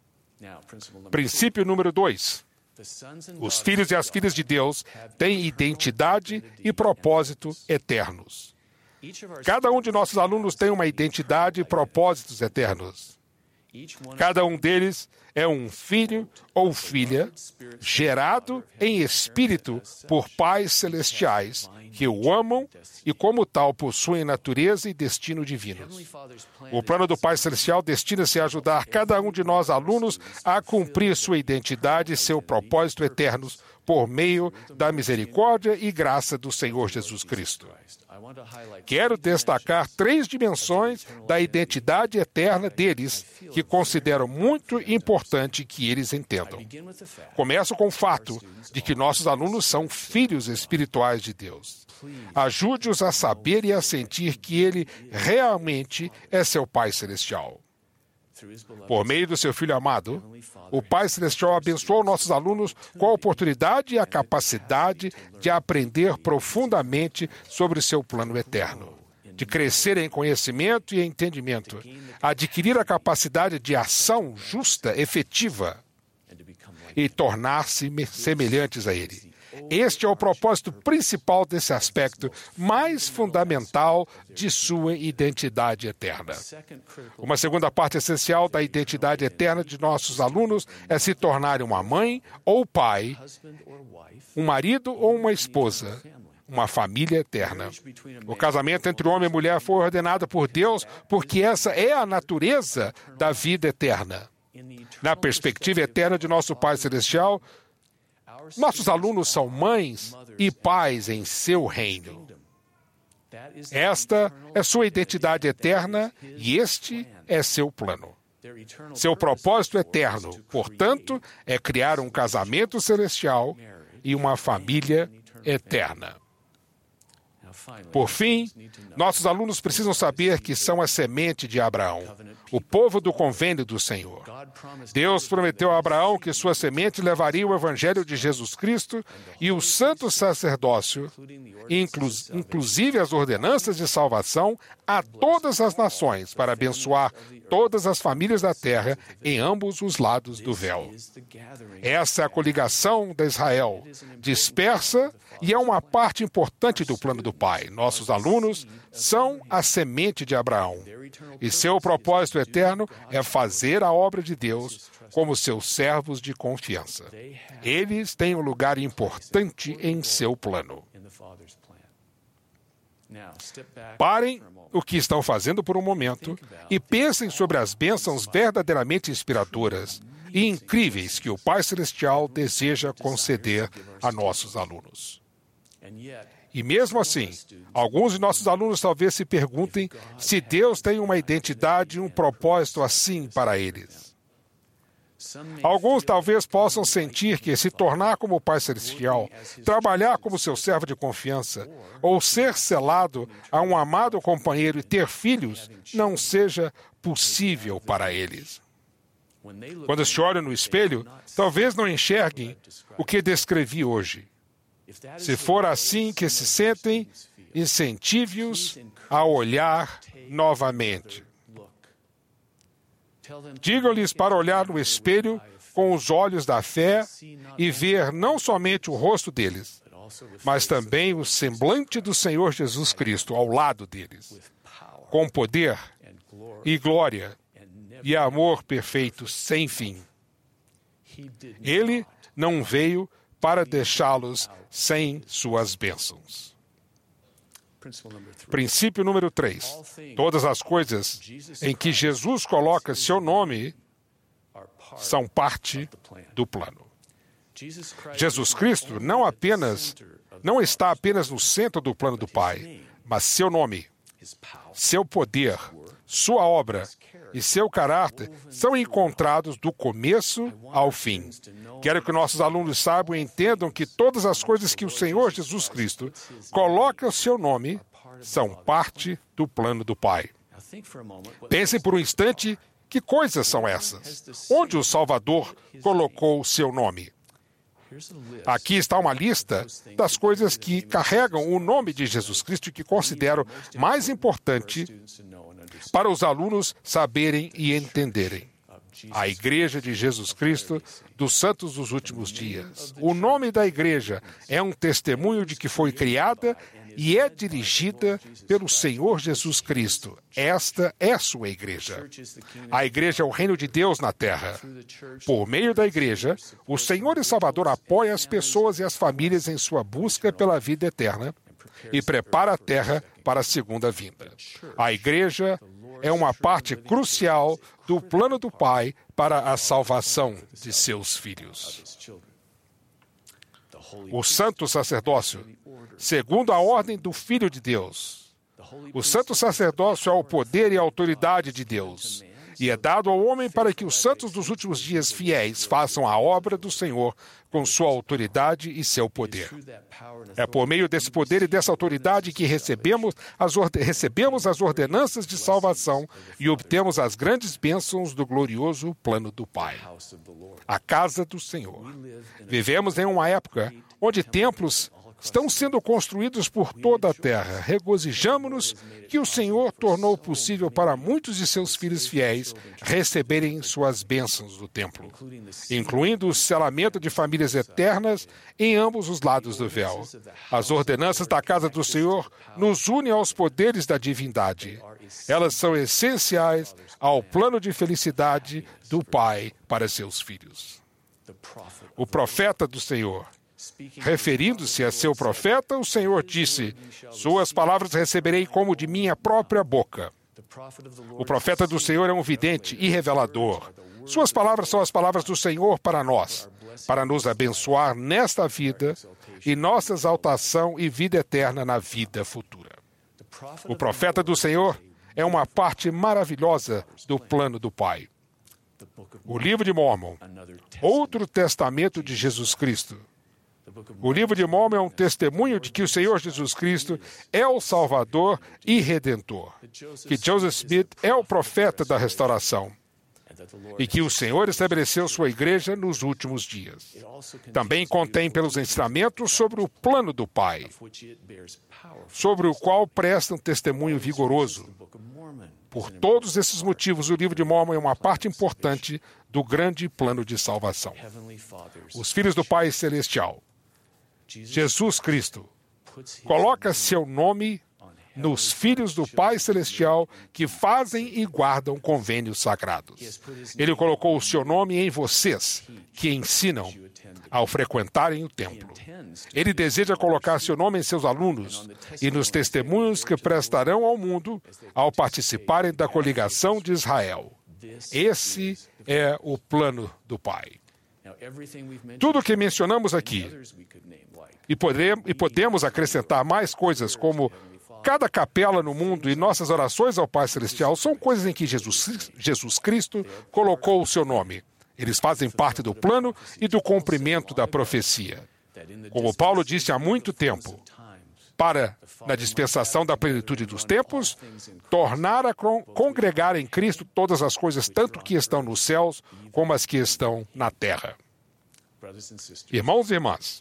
Princípio número 2. Os filhos e as filhas de Deus têm identidade e propósito eternos. Cada um de nossos alunos tem uma identidade e propósitos eternos. Cada um deles é um filho ou filha gerado em espírito por pais celestiais que o amam e, como tal, possuem natureza e destino divinos. O plano do Pai Celestial destina-se a ajudar cada um de nós alunos a cumprir sua identidade e seu propósito eternos por meio da misericórdia e graça do Senhor Jesus Cristo. Quero destacar 3 dimensões da identidade eterna deles que considero muito importante que eles entendam. Começo com o fato de que nossos alunos são filhos espirituais de Deus. Ajude-os a saber e a sentir que Ele realmente é seu Pai Celestial. Por meio do seu Filho amado, o Pai Celestial abençoou nossos alunos com a oportunidade e a capacidade de aprender profundamente sobre seu plano eterno, de crescer em conhecimento e entendimento, adquirir a capacidade de ação justa, efetiva e tornar-se semelhantes a Ele. Este é o propósito principal desse aspecto mais fundamental de sua identidade eterna. Uma segunda parte essencial da identidade eterna de nossos alunos é se tornarem uma mãe ou pai, um marido ou uma esposa, uma família eterna. O casamento entre homem e mulher foi ordenado por Deus porque essa é a natureza da vida eterna. Na perspectiva eterna de nosso Pai Celestial, nossos alunos são mães e pais em seu reino. Esta é sua identidade eterna e este é seu plano. Seu propósito eterno, portanto, é criar um casamento celestial e uma família eterna. Por fim, nossos alunos precisam saber que são a semente de Abraão, o povo do convênio do Senhor. Deus prometeu a Abraão que sua semente levaria o Evangelho de Jesus Cristo e o santo sacerdócio, inclusive as ordenanças de salvação, a todas as nações, para abençoar todas as famílias da terra em ambos os lados do véu. Essa é a coligação de Israel, dispersa e é uma parte importante do plano do Pai. Nossos alunos são a semente de Abraão. E seu propósito eterno é fazer a obra de Deus como seus servos de confiança. Eles têm um lugar importante em seu plano. Parem o que estão fazendo por um momento e pensem sobre as bênçãos verdadeiramente inspiradoras e incríveis que o Pai Celestial deseja conceder a nossos alunos. E mesmo assim, alguns de nossos alunos talvez se perguntem se Deus tem uma identidade e um propósito assim para eles. Alguns talvez possam sentir que se tornar como o Pai Celestial, trabalhar como seu servo de confiança, ou ser selado a um amado companheiro e ter filhos, não seja possível para eles. Quando se olham no espelho, talvez não enxerguem o que descrevi hoje. Se for assim que se sentem, incentive-os a olhar novamente. Digam-lhes para olhar no espelho com os olhos da fé e ver não somente o rosto deles, mas também o semblante do Senhor Jesus Cristo ao lado deles, com poder e glória e amor perfeito sem fim. Ele não veio para deixá-los sem suas bênçãos. Princípio número 3. Todas as coisas em que Jesus coloca seu nome são parte do plano. Jesus Cristo não está apenas no centro do plano do Pai, mas seu nome, seu poder, sua obra e seu caráter são encontrados do começo ao fim. Quero que nossos alunos saibam e entendam que todas as coisas que o Senhor Jesus Cristo coloca o seu nome são parte do plano do Pai. Pensem por um instante que coisas são essas. Onde o Salvador colocou o seu nome? Aqui está uma lista das coisas que carregam o nome de Jesus Cristo e que considero mais importante para os alunos saberem e entenderem. A Igreja de Jesus Cristo dos Santos dos Últimos Dias. O nome da Igreja é um testemunho de que foi criada e é dirigida pelo Senhor Jesus Cristo. Esta é sua Igreja. A Igreja é o reino de Deus na terra. Por meio da Igreja, o Senhor e Salvador apoia as pessoas e as famílias em sua busca pela vida eterna e prepara a terra para a segunda vinda. A Igreja é uma parte crucial do plano do Pai para a salvação de seus filhos. o santo sacerdócio, segundo a ordem do Filho de Deus. O santo sacerdócio é o poder e a autoridade de Deus, e é dado ao homem para que os santos dos últimos dias fiéis façam a obra do Senhor com sua autoridade e seu poder. É por meio desse poder e dessa autoridade que recebemos as ordenanças de salvação e obtemos as grandes bênçãos do glorioso plano do Pai. A casa do Senhor. Vivemos em uma época onde templos estão sendo construídos por toda a terra. Regozijamo-nos que o Senhor tornou possível para muitos de seus filhos fiéis receberem suas bênçãos do templo, incluindo o selamento de famílias eternas em ambos os lados do véu. As ordenanças da casa do Senhor nos unem aos poderes da divindade. Elas são essenciais ao plano de felicidade do Pai para seus filhos. O profeta do Senhor. Referindo-se a seu profeta, o Senhor disse: suas palavras receberei como de minha própria boca. O profeta do Senhor é um vidente e revelador. Suas palavras são as palavras do Senhor para nós, para nos abençoar nesta vida e nossa exaltação e vida eterna na vida futura. O profeta do Senhor é uma parte maravilhosa do plano do Pai. O livro de Mórmon, outro testamento de Jesus Cristo. O livro de Mórmon é um testemunho de que o Senhor Jesus Cristo é o Salvador e Redentor, que Joseph Smith é o profeta da restauração e que o Senhor estabeleceu sua igreja nos últimos dias. Também contém pelos ensinamentos sobre o plano do Pai, sobre o qual presta um testemunho vigoroso. Por todos esses motivos, o livro de Mórmon é uma parte importante do grande plano de salvação. Os filhos do Pai Celestial, Jesus Cristo, coloca seu nome nos filhos do Pai Celestial que fazem e guardam convênios sagrados. Ele colocou o seu nome em vocês, que ensinam ao frequentarem o templo. Ele deseja colocar seu nome em seus alunos e nos testemunhos que prestarão ao mundo ao participarem da coligação de Israel. Esse é o plano do Pai. Tudo o que mencionamos aqui, e podemos acrescentar mais coisas, como cada capela no mundo e nossas orações ao Pai Celestial, são coisas em que Jesus Cristo colocou o seu nome. Eles fazem parte do plano e do cumprimento da profecia. Como Paulo disse há muito tempo, para, na dispensação da plenitude dos tempos, tornar a congregar em Cristo todas as coisas, tanto que estão nos céus como as que estão na terra. Irmãos e irmãs,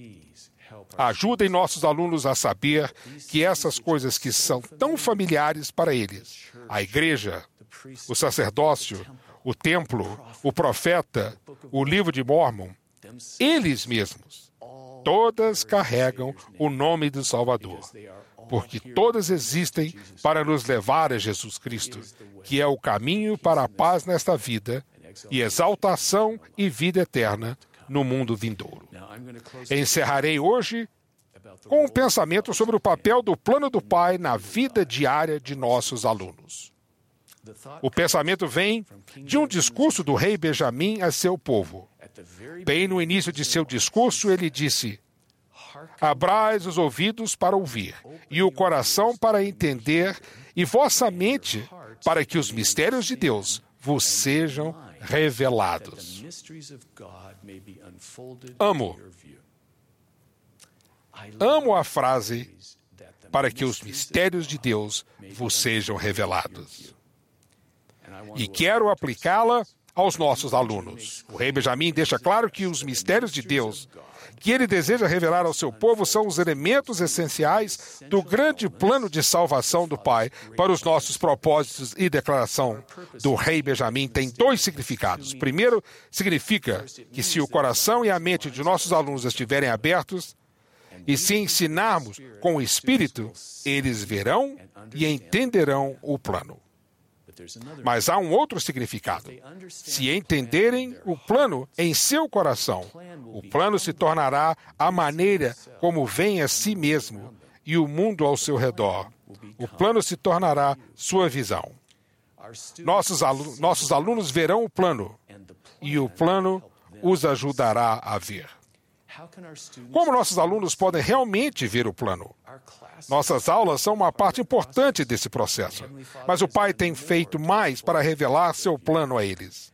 ajudem nossos alunos a saber que essas coisas que são tão familiares para eles, a igreja, o sacerdócio, o templo, o profeta, o livro de Mórmon, eles mesmos, todas carregam o nome do Salvador, porque todas existem para nos levar a Jesus Cristo, que é o caminho para a paz nesta vida e exaltação e vida eterna no mundo vindouro. Encerrarei hoje com um pensamento sobre o papel do plano do Pai na vida diária de nossos alunos. O pensamento vem de um discurso do rei Benjamim a seu povo. Bem no início de seu discurso, ele disse: abrais os ouvidos para ouvir, e o coração para entender, e vossa mente para que os mistérios de Deus vos sejam revelados. Amo a frase para que os mistérios de Deus vos sejam revelados. E quero aplicá-la aos nossos alunos. O rei Benjamim deixa claro que os mistérios de Deus que ele deseja revelar ao seu povo são os elementos essenciais do grande plano de salvação do Pai para os nossos propósitos, e declaração do rei Benjamim tem dois significados. Primeiro, significa que se o coração e a mente de nossos alunos estiverem abertos, e se ensinarmos com o Espírito, eles verão e entenderão o plano. Mas há um outro significado. Se entenderem o plano em seu coração, o plano se tornará a maneira como vem a si mesmo e o mundo ao seu redor. O plano se tornará sua visão. Nossos alunos verão o plano e o plano os ajudará a ver. Como nossos alunos podem realmente ver o plano? Nossas aulas são uma parte importante desse processo, mas o Pai tem feito mais para revelar seu plano a eles.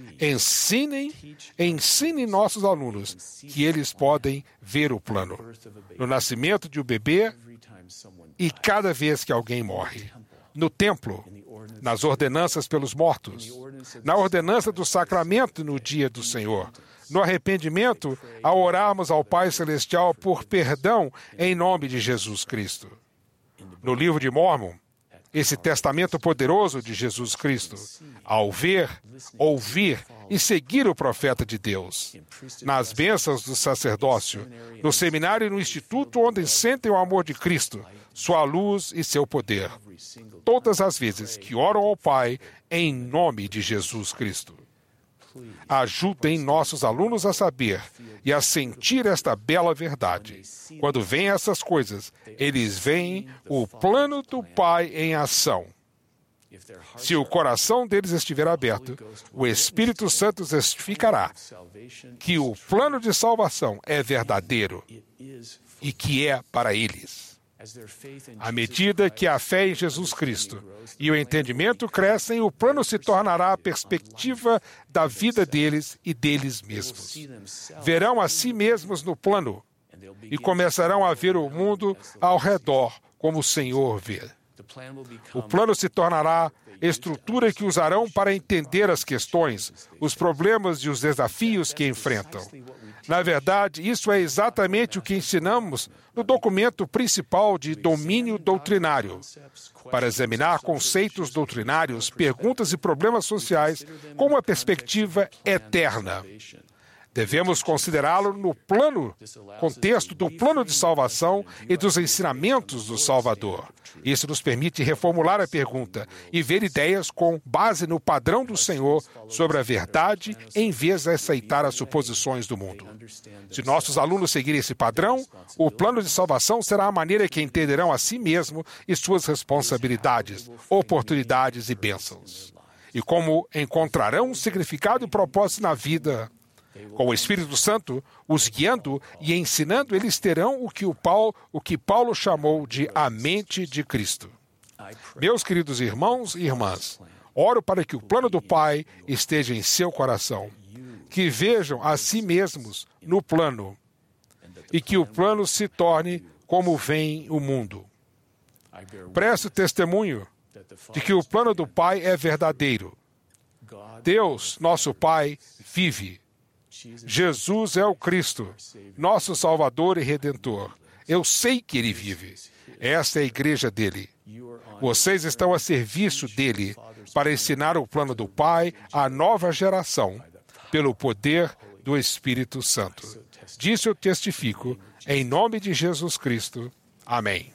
Ensinem nossos alunos que eles podem ver o plano. No nascimento de um bebê e cada vez que alguém morre. No templo, nas ordenanças pelos mortos, na ordenança do sacramento no dia do Senhor, no arrependimento, ao orarmos ao Pai Celestial por perdão em nome de Jesus Cristo. No livro de Mórmon, esse testamento poderoso de Jesus Cristo, ao ver, ouvir e seguir o profeta de Deus, nas bênçãos do sacerdócio, no seminário e no instituto onde sentem o amor de Cristo, sua luz e seu poder, todas as vezes que oram ao Pai em nome de Jesus Cristo. Ajudem nossos alunos a saber e a sentir esta bela verdade. Quando veem essas coisas, eles veem o plano do Pai em ação. Se o coração deles estiver aberto, o Espírito Santo testificará que o plano de salvação é verdadeiro e que é para eles. À medida que a fé em Jesus Cristo e o entendimento crescem, o plano se tornará a perspectiva da vida deles e deles mesmos. Verão a si mesmos no plano e começarão a ver o mundo ao redor como o Senhor vê. O plano se tornará estrutura que usarão para entender as questões, os problemas e os desafios que enfrentam. Na verdade, isso é exatamente o que ensinamos no documento principal de domínio doutrinário, para examinar conceitos doutrinários, perguntas e problemas sociais com uma perspectiva eterna. Devemos considerá-lo no contexto do plano de salvação e dos ensinamentos do Salvador. Isso nos permite reformular a pergunta e ver ideias com base no padrão do Senhor sobre a verdade, em vez de aceitar as suposições do mundo. Se nossos alunos seguirem esse padrão, o plano de salvação será a maneira que entenderão a si mesmo e suas responsabilidades, oportunidades e bênçãos. E como encontrarão um significado e propósito na vida. Com o Espírito Santo os guiando e ensinando, eles terão o que Paulo chamou de a mente de Cristo. Meus queridos irmãos e irmãs, oro para que o plano do Pai esteja em seu coração, que vejam a si mesmos no plano e que o plano se torne como vem o mundo. Presto testemunho de que o plano do Pai é verdadeiro. Deus, nosso Pai, vive. Jesus é o Cristo, nosso Salvador e Redentor. Eu sei que Ele vive. Esta é a igreja dele. Vocês estão a serviço dele para ensinar o plano do Pai à nova geração, pelo poder do Espírito Santo. Disso eu testifico, em nome de Jesus Cristo. Amém.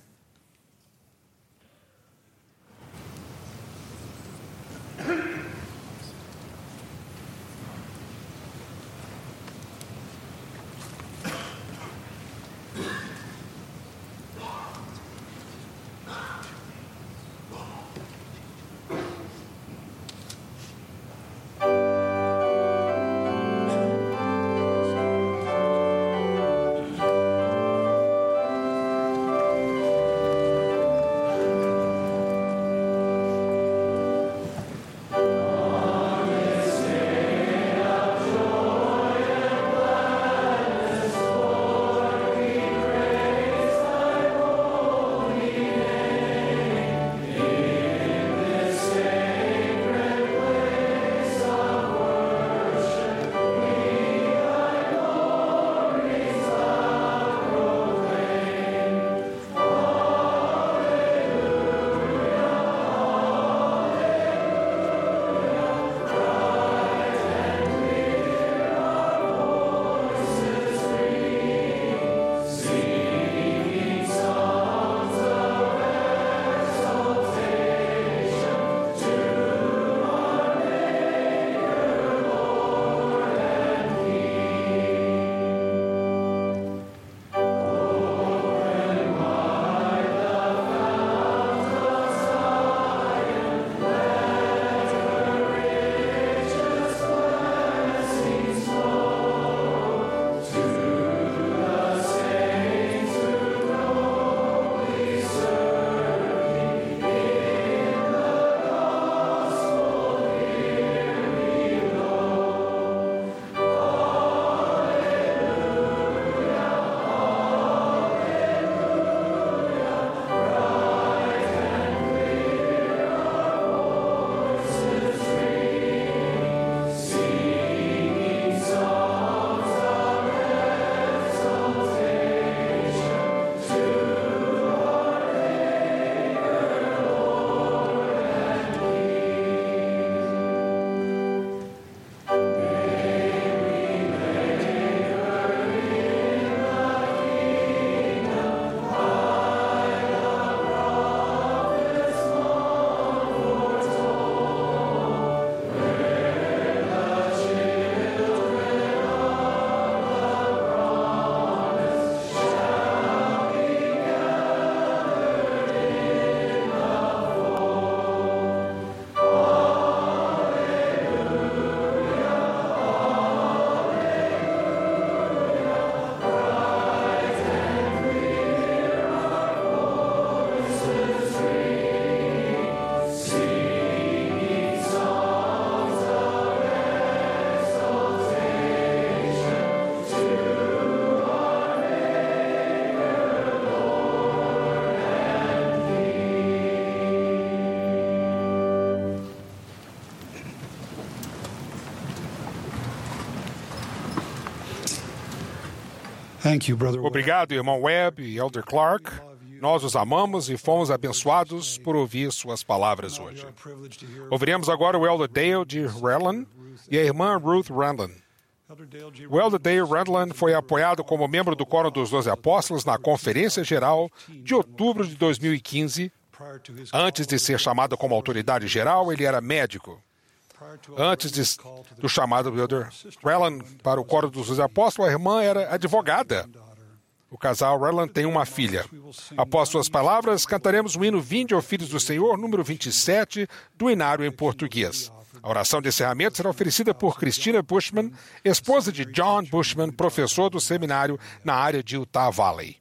Thank you, Brother Webb. Obrigado, irmão Webb e Elder Clark. Nós os amamos e fomos abençoados por ouvir suas palavras hoje. Ouviremos agora o Elder Dale de Redland e a irmã Ruth Redland. O Elder Dale Redland foi apoiado como membro do Quórum dos 12 Apóstolos na Conferência Geral de outubro de 2015. Antes de ser chamado como autoridade geral, ele era médico. Antes do chamado do Elder Redland para o Quórum dos 12 Apóstolos, a irmã era advogada. O casal Redland tem uma filha. Após suas palavras, cantaremos o hino Vinde, ó Filhos do Senhor, número 27, do Inário em português. A oração de encerramento será oferecida por Christina Bushman, esposa de John Bushman, professor do seminário na área de Utah Valley.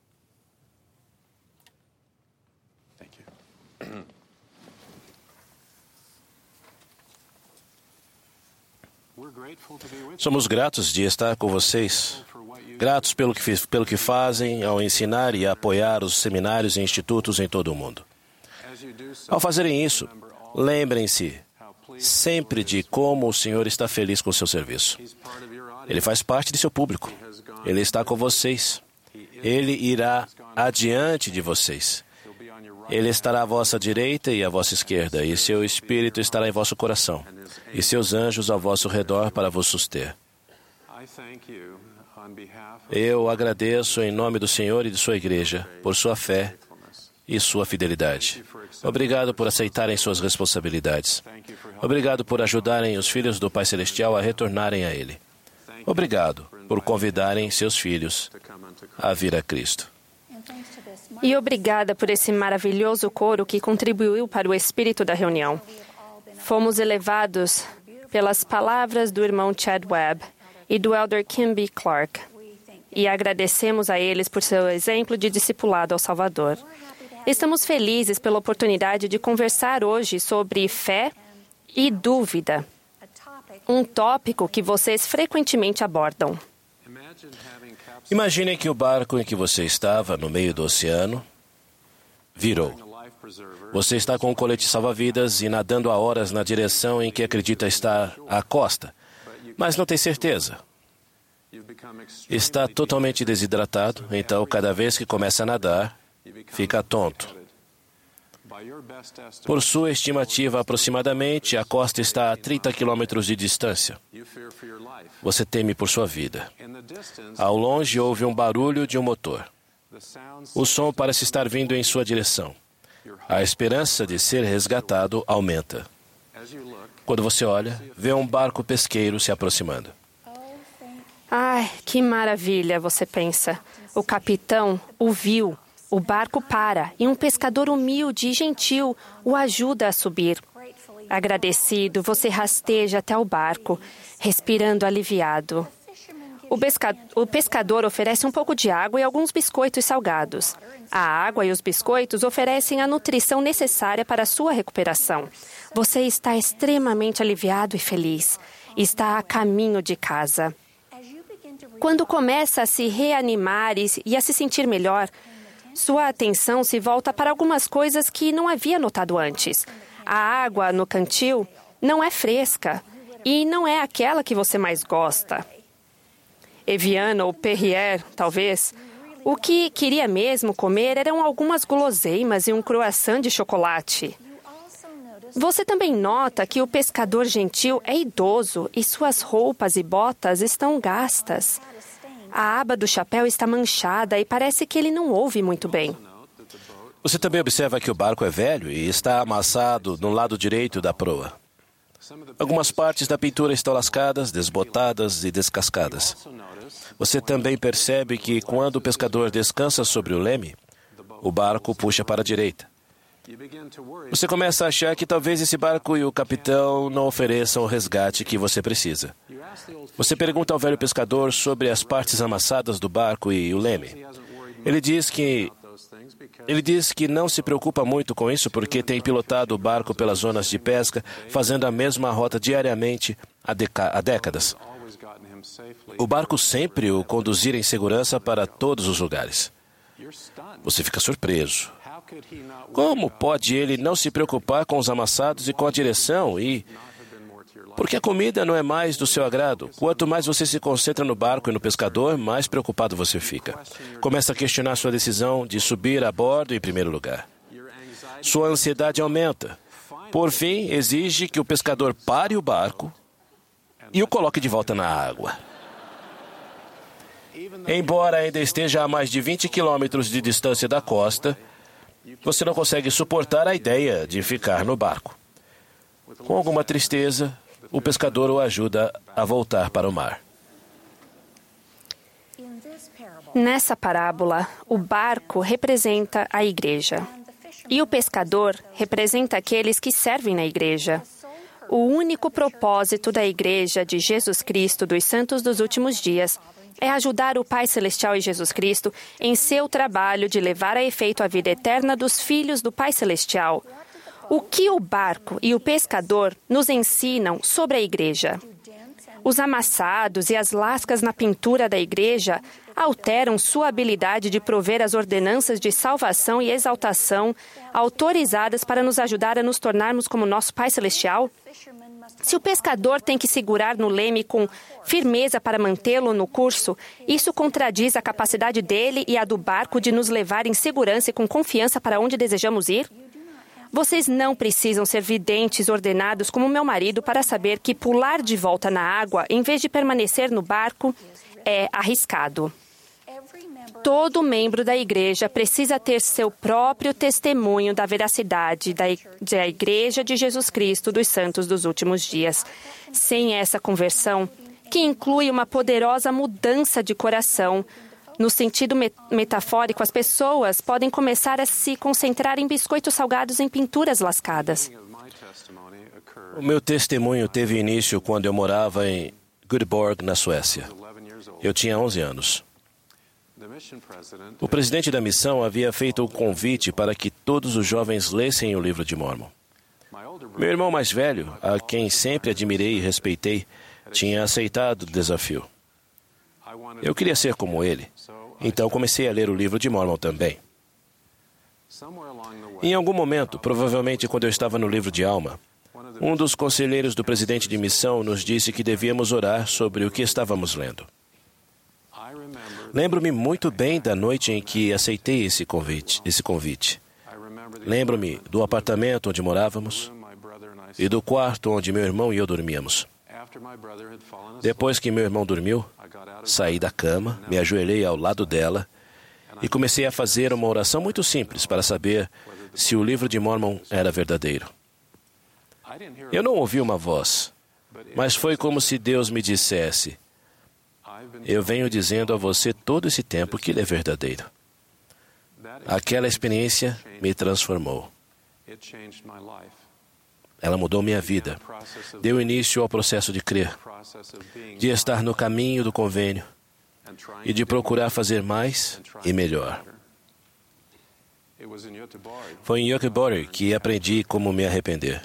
Somos gratos de estar com vocês. Gratos pelo que fazem ao ensinar e apoiar os seminários e institutos em todo o mundo. Ao fazerem isso, lembrem-se sempre de como o Senhor está feliz com o seu serviço. Ele faz parte de seu público. Ele está com vocês. Ele irá adiante de vocês. Ele estará à vossa direita e à vossa esquerda, e seu Espírito estará em vosso coração, e seus anjos ao vosso redor para vos suster. Eu agradeço em nome do Senhor e de sua igreja por sua fé e sua fidelidade. Obrigado por aceitarem suas responsabilidades. Obrigado por ajudarem os filhos do Pai Celestial a retornarem a Ele. Obrigado por convidarem seus filhos a vir a Cristo. E obrigada por esse maravilhoso coro que contribuiu para o espírito da reunião. Fomos elevados pelas palavras do irmão Chad Webb e do Elder Kimby Clark. E agradecemos a eles por seu exemplo de discipulado ao Salvador. Estamos felizes pela oportunidade de conversar hoje sobre fé e dúvida, um tópico que vocês frequentemente abordam. Imaginem que o barco em que você estava, no meio do oceano, virou. Você está com um colete salva-vidas e nadando há horas na direção em que acredita estar à costa, mas não tem certeza. Está totalmente desidratado, então cada vez que começa a nadar, fica tonto. Por sua estimativa, aproximadamente, a costa está a 30 quilômetros de distância. Você teme por sua vida. Ao longe, ouve um barulho de um motor. O som parece estar vindo em sua direção. A esperança de ser resgatado aumenta. Quando você olha, vê um barco pesqueiro se aproximando. Ai, que maravilha, você pensa. O capitão o viu. O barco para e um pescador humilde e gentil o ajuda a subir. Agradecido, você rasteja até o barco, respirando aliviado. O pescador oferece um pouco de água e alguns biscoitos salgados. A água e os biscoitos oferecem a nutrição necessária para a sua recuperação. Você está extremamente aliviado e feliz. Está a caminho de casa. Quando começa a se reanimar e a se sentir melhor, sua atenção se volta para algumas coisas que não havia notado antes. A água no cantil não é fresca e não é aquela que você mais gosta. Evian ou Perrier, talvez. O que queria mesmo comer eram algumas guloseimas e um croissant de chocolate. Você também nota que o pescador gentil é idoso e suas roupas e botas estão gastas. A aba do chapéu está manchada e parece que ele não ouve muito bem. Você também observa que o barco é velho e está amassado no lado direito da proa. Algumas partes da pintura estão lascadas, desbotadas e descascadas. Você também percebe que quando o pescador descansa sobre o leme, o barco puxa para a direita. Você começa a achar que talvez esse barco e o capitão não ofereçam o resgate que você precisa. Você pergunta ao velho pescador sobre as partes amassadas do barco e o leme. Ele diz que não se preocupa muito com isso porque tem pilotado o barco pelas zonas de pesca, fazendo a mesma rota diariamente há décadas. O barco sempre o conduzira em segurança para todos os lugares. Você fica surpreso. Como pode ele não se preocupar com os amassados e com a direção? E Porque a comida não é mais do seu agrado. Quanto mais você se concentra no barco e no pescador, mais preocupado você fica. Começa a questionar sua decisão de subir a bordo em primeiro lugar. Sua ansiedade aumenta. Por fim, exige que o pescador pare o barco e o coloque de volta na água. Embora ainda esteja a mais de 20 quilômetros de distância da costa, você não consegue suportar a ideia de ficar no barco. Com alguma tristeza, o pescador o ajuda a voltar para o mar. Nessa parábola, o barco representa a igreja. E o pescador representa aqueles que servem na igreja. O único propósito da igreja de Jesus Cristo dos Santos dos Últimos Dias é ajudar o Pai Celestial e Jesus Cristo em seu trabalho de levar a efeito a vida eterna dos filhos do Pai Celestial. O que o barco e o pescador nos ensinam sobre a igreja? Os amassados e as lascas na pintura da igreja alteram sua habilidade de prover as ordenanças de salvação e exaltação autorizadas para nos ajudar a nos tornarmos como nosso Pai Celestial? Se o pescador tem que segurar no leme com firmeza para mantê-lo no curso, isso contradiz a capacidade dele e a do barco de nos levar em segurança e com confiança para onde desejamos ir? Vocês não precisam ser videntes ordenados como meu marido para saber que pular de volta na água, em vez de permanecer no barco, é arriscado. Todo membro da igreja precisa ter seu próprio testemunho da veracidade da Igreja de Jesus Cristo dos Santos dos Últimos Dias. Sem essa conversão, que inclui uma poderosa mudança de coração, no sentido metafórico, as pessoas podem começar a se concentrar em biscoitos salgados em pinturas lascadas. O meu testemunho teve início quando eu morava em Göteborg, na Suécia. Eu tinha 11 anos. O presidente da missão havia feito o convite para que todos os jovens lessem o livro de Mórmon. Meu irmão mais velho, a quem sempre admirei e respeitei, tinha aceitado o desafio. Eu queria ser como ele, então comecei a ler o livro de Mórmon também. Em algum momento, provavelmente quando eu estava no livro de Alma, um dos conselheiros do presidente de missão nos disse que devíamos orar sobre o que estávamos lendo. Lembro-me muito bem da noite em que aceitei esse convite. Lembro-me do apartamento onde morávamos e do quarto onde meu irmão e eu dormíamos. Depois que meu irmão dormiu, saí da cama, me ajoelhei ao lado dela e comecei a fazer uma oração muito simples para saber se o livro de Mórmon era verdadeiro. Eu não ouvi uma voz, mas foi como se Deus me dissesse: eu venho dizendo a você todo esse tempo que ele é verdadeiro. Aquela experiência me transformou. Ela mudou minha vida. Deu início ao processo de crer, de estar no caminho do convênio e de procurar fazer mais e melhor. Foi em Göteborg que aprendi como me arrepender.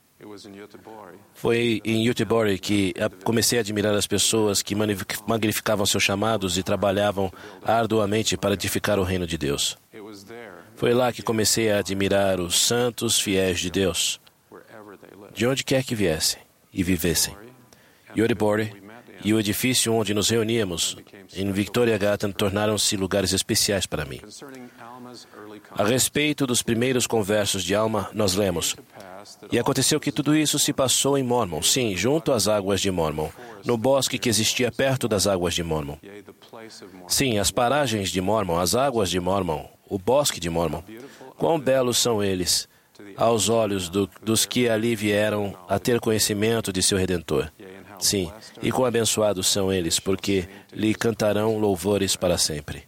Foi em Göteborg que comecei a admirar as pessoas que magnificavam seus chamados e trabalhavam arduamente para edificar o reino de Deus. Foi lá que comecei a admirar os santos fiéis de Deus, de onde quer que viessem e vivessem. Göteborg e o edifício onde nos reuníamos, em Victoria Gatan, tornaram-se lugares especiais para mim. A respeito dos primeiros conversos de Alma, nós lemos: e aconteceu que tudo isso se passou em Mórmon, sim, junto às águas de Mórmon, no bosque que existia perto das águas de Mórmon. Sim, as paragens de Mórmon, as águas de Mórmon, o bosque de Mórmon. Quão belos são eles aos olhos dos que ali vieram a ter conhecimento de seu Redentor. Sim, e quão abençoados são eles, porque lhe cantarão louvores para sempre.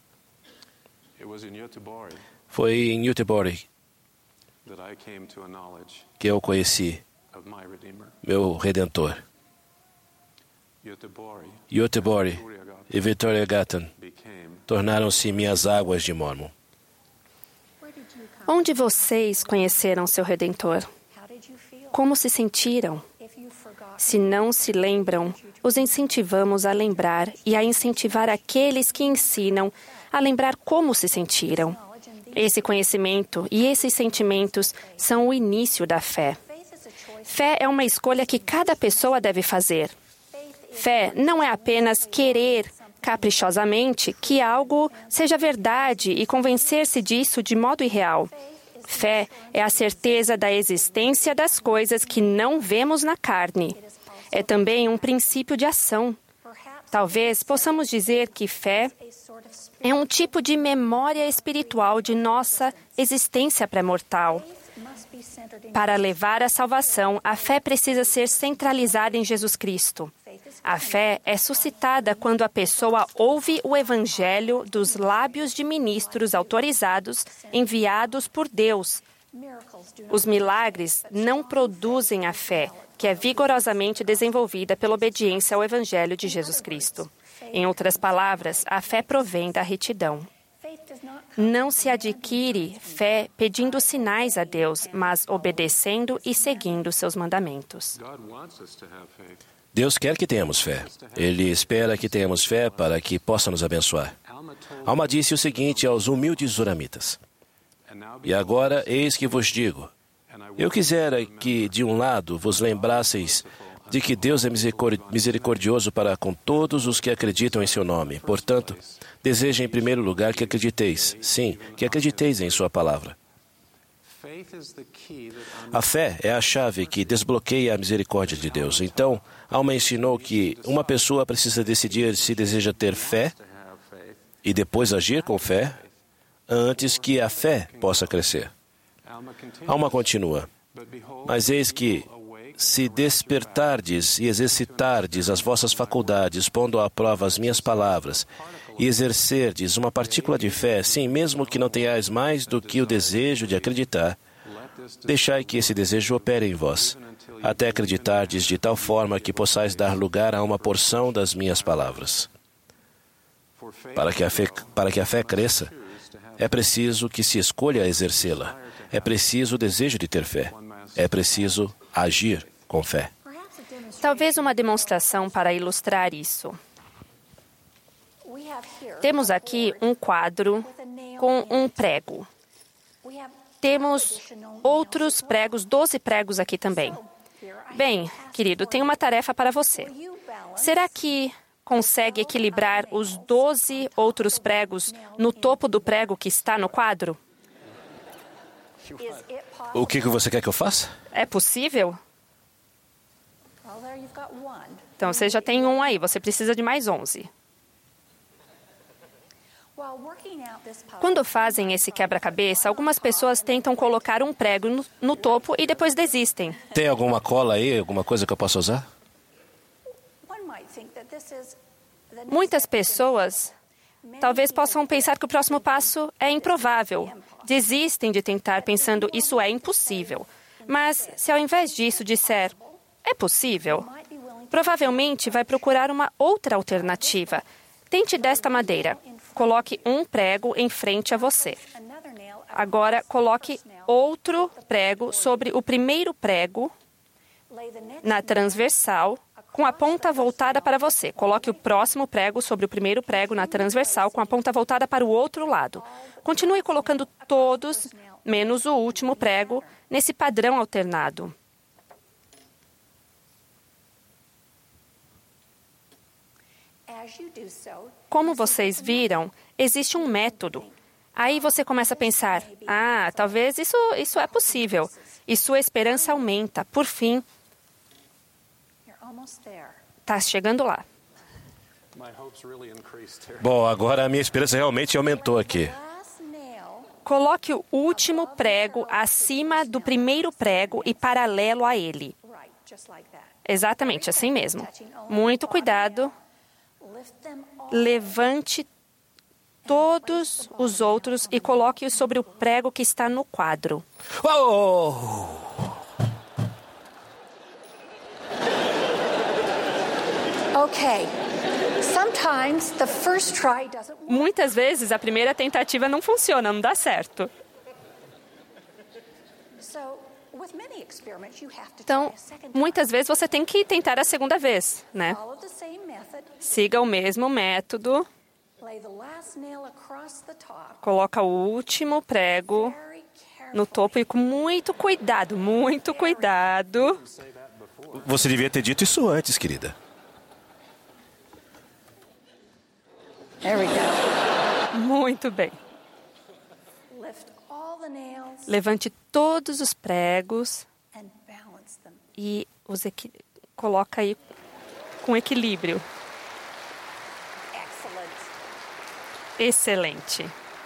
Foi em Göteborg que eu conheci meu Redentor. Göteborg e Victoria Gatan tornaram-se minhas águas de Mórmon. Onde vocês conheceram seu Redentor? Como se sentiram? Se não se lembram, os incentivamos a lembrar e a incentivar aqueles que ensinam a lembrar como se sentiram. Esse conhecimento e esses sentimentos são o início da fé. Fé é uma escolha que cada pessoa deve fazer. Fé não é apenas querer caprichosamente que algo seja verdade e convencer-se disso de modo irreal. Fé é a certeza da existência das coisas que não vemos na carne. É também um princípio de ação. Talvez possamos dizer que fé é um tipo de memória espiritual de nossa existência pré-mortal. Para levar à salvação, a fé precisa ser centralizada em Jesus Cristo. A fé é suscitada quando a pessoa ouve o Evangelho dos lábios de ministros autorizados enviados por Deus. Os milagres não produzem a fé, que é vigorosamente desenvolvida pela obediência ao Evangelho de Jesus Cristo. Em outras palavras, a fé provém da retidão. Não se adquire fé pedindo sinais a Deus, mas obedecendo e seguindo seus mandamentos. Deus quer que tenhamos fé. Ele espera que tenhamos fé para que possa nos abençoar. Alma disse o seguinte aos humildes zoramitas: E agora, eis que vos digo, eu quisera que, de um lado, vos lembrasseis de que Deus é misericordioso para com todos os que acreditam em seu nome. Portanto, desejo em primeiro lugar que acrediteis, sim, que acrediteis em sua palavra. A fé é a chave que desbloqueia a misericórdia de Deus. Então, Alma ensinou que uma pessoa precisa decidir se deseja ter fé e depois agir com fé, antes que a fé possa crescer. Alma continua: Mas eis que, se despertardes e exercitardes as vossas faculdades, pondo à prova as minhas palavras, e exercerdes uma partícula de fé, sim, mesmo que não tenhais mais do que o desejo de acreditar, deixai que esse desejo opere em vós, até acreditardes de tal forma que possais dar lugar a uma porção das minhas palavras. Para que a fé cresça, é preciso que se escolha exercê-la. É preciso o desejo de ter fé. É preciso agir com fé. Talvez uma demonstração para ilustrar isso. Temos aqui um quadro com um prego. Temos outros pregos, 12 pregos aqui também. Bem, querido, tenho uma tarefa para você. Será que consegue equilibrar os 12 outros pregos no topo do prego que está no quadro? O que você quer que eu faça? É possível? Então, você já tem um aí, você precisa de mais 11. Quando fazem esse quebra-cabeça, algumas pessoas tentam colocar um prego no topo e depois desistem. Tem alguma cola aí, alguma coisa que eu possa usar? Muitas pessoas talvez possam pensar que o próximo passo é improvável. Desistem de tentar pensando isso é impossível. Mas se ao invés disso disser é possível, provavelmente vai procurar uma outra alternativa. Tente desta maneira. Coloque um prego em frente a você. Agora, coloque outro prego sobre o primeiro prego na transversal, com a ponta voltada para você. Coloque o próximo prego sobre o primeiro prego na transversal, com a ponta voltada para o outro lado. Continue colocando todos, menos o último prego, nesse padrão alternado. Como vocês viram, existe um método. Aí você começa a pensar, talvez isso é possível. E sua esperança aumenta. Por fim, está chegando lá. Bom, agora a minha esperança realmente aumentou aqui. Coloque o último prego acima do primeiro prego e paralelo a ele. Exatamente, assim mesmo. Muito cuidado. Levante todos os outros e coloque-os sobre o prego que está no quadro. Muitas vezes a primeira tentativa não funciona, não dá certo. Então, muitas vezes você tem que tentar a segunda vez, né? Siga o mesmo método. Coloca o último prego no topo e com muito cuidado, muito cuidado. Você devia ter dito isso antes, querida. Muito bem. Levante todos os pregos e coloca aí com equilíbrio. Excelente.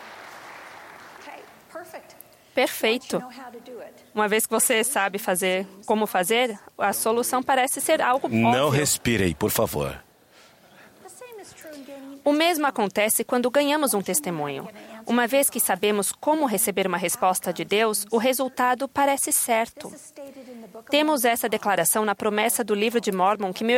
Perfeito. Uma vez que você sabe como fazer, a solução parece ser algo óbvio. Não respirem, por favor. O mesmo acontece quando ganhamos um testemunho. Uma vez que sabemos como receber uma resposta de Deus, o resultado parece certo. Temos essa declaração na promessa do livro de Mórmon que meu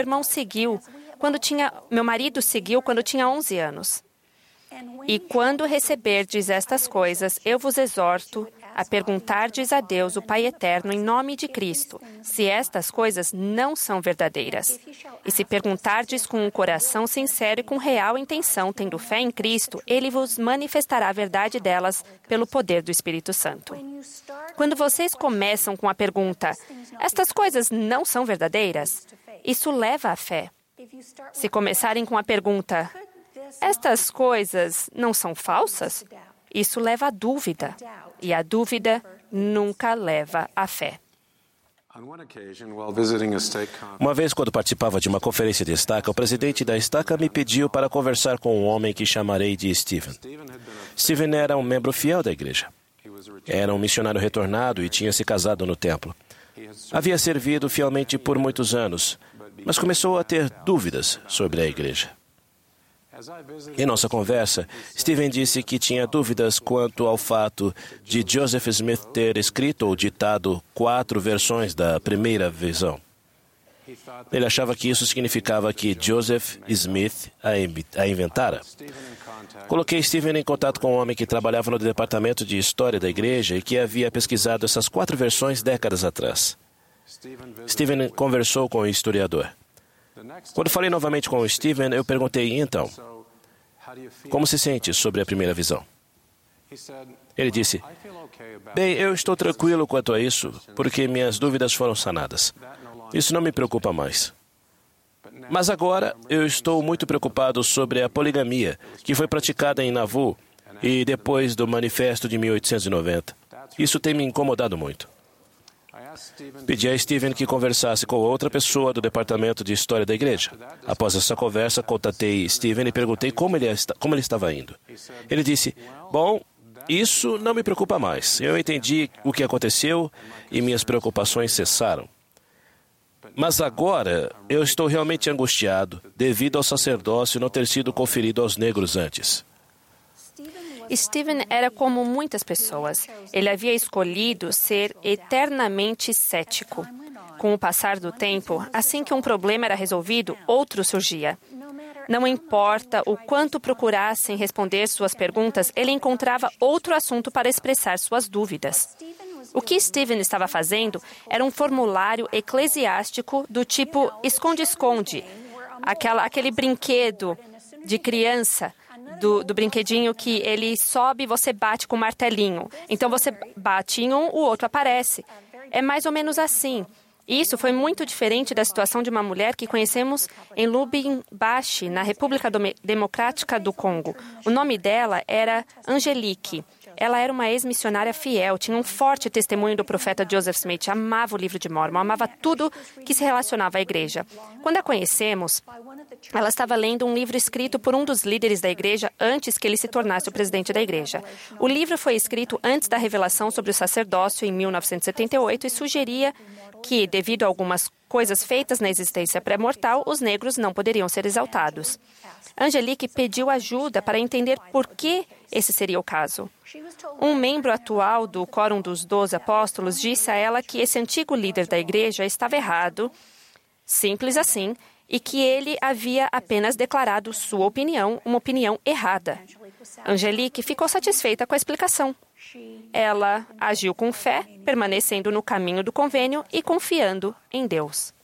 marido seguiu quando tinha 11 anos. E quando receberdes estas coisas, eu vos exorto a perguntardes a Deus, o Pai Eterno, em nome de Cristo, se estas coisas não são verdadeiras. E se perguntardes com um coração sincero e com real intenção, tendo fé em Cristo, Ele vos manifestará a verdade delas pelo poder do Espírito Santo. Quando vocês começam com a pergunta, estas coisas não são verdadeiras? Isso leva à fé. Se começarem com a pergunta, estas coisas não são falsas? Isso leva à dúvida. E a dúvida nunca leva à fé. Uma vez, quando participava de uma conferência de estaca, o presidente da estaca me pediu para conversar com um homem que chamarei de Stephen. Stephen era um membro fiel da igreja. Era um missionário retornado e tinha se casado no templo. Havia servido fielmente por muitos anos, mas começou a ter dúvidas sobre a igreja. Em nossa conversa, Stephen disse que tinha dúvidas quanto ao fato de Joseph Smith ter escrito ou ditado 4 versões da primeira visão. Ele achava que isso significava que Joseph Smith a inventara. Coloquei Stephen em contato com um homem que trabalhava no departamento de história da igreja e que havia pesquisado essas 4 versões décadas atrás. Stephen conversou com o historiador. Quando falei novamente com o Stephen, eu perguntei, então, como se sente sobre a primeira visão? Ele disse, bem, eu estou tranquilo quanto a isso, porque minhas dúvidas foram sanadas. Isso não me preocupa mais. Mas agora eu estou muito preocupado sobre a poligamia que foi praticada em Nauvoo e depois do Manifesto de 1890. Isso tem me incomodado muito. Pedi a Stephen que conversasse com outra pessoa do departamento de história da igreja. Após essa conversa, contatei Stephen e perguntei como ele estava indo. Ele disse, bom, isso não me preocupa mais. Eu entendi o que aconteceu e minhas preocupações cessaram. Mas agora eu estou realmente angustiado devido ao sacerdócio não ter sido conferido aos negros antes. Stephen era como muitas pessoas. Ele havia escolhido ser eternamente cético. Com o passar do tempo, assim que um problema era resolvido, outro surgia. Não importa o quanto procurassem responder suas perguntas, ele encontrava outro assunto para expressar suas dúvidas. O que Stephen estava fazendo era um formulário eclesiástico do tipo esconde-esconde, aquele brinquedo de criança, do brinquedinho que ele sobe e você bate com um martelinho. Então você bate em um, o outro aparece. É mais ou menos assim. Isso foi muito diferente da situação de uma mulher que conhecemos em Lubumbashi, na República Democrática do Congo. O nome dela era Angelique. Ela era uma ex-missionária fiel, tinha um forte testemunho do profeta Joseph Smith, amava o livro de Mórmon, amava tudo que se relacionava à igreja. Quando a conhecemos, ela estava lendo um livro escrito por um dos líderes da igreja antes que ele se tornasse o presidente da igreja. O livro foi escrito antes da revelação sobre o sacerdócio, em 1978, e sugeria que, devido a algumas coisas feitas na existência pré-mortal, os negros não poderiam ser exaltados. Angelique pediu ajuda para entender por que esse seria o caso. Um membro atual do Quórum dos 12 Apóstolos disse a ela que esse antigo líder da igreja estava errado, simples assim, e que ele havia apenas declarado sua opinião, uma opinião errada. Angelique ficou satisfeita com a explicação. Ela agiu com fé, permanecendo no caminho do convênio e confiando em Deus.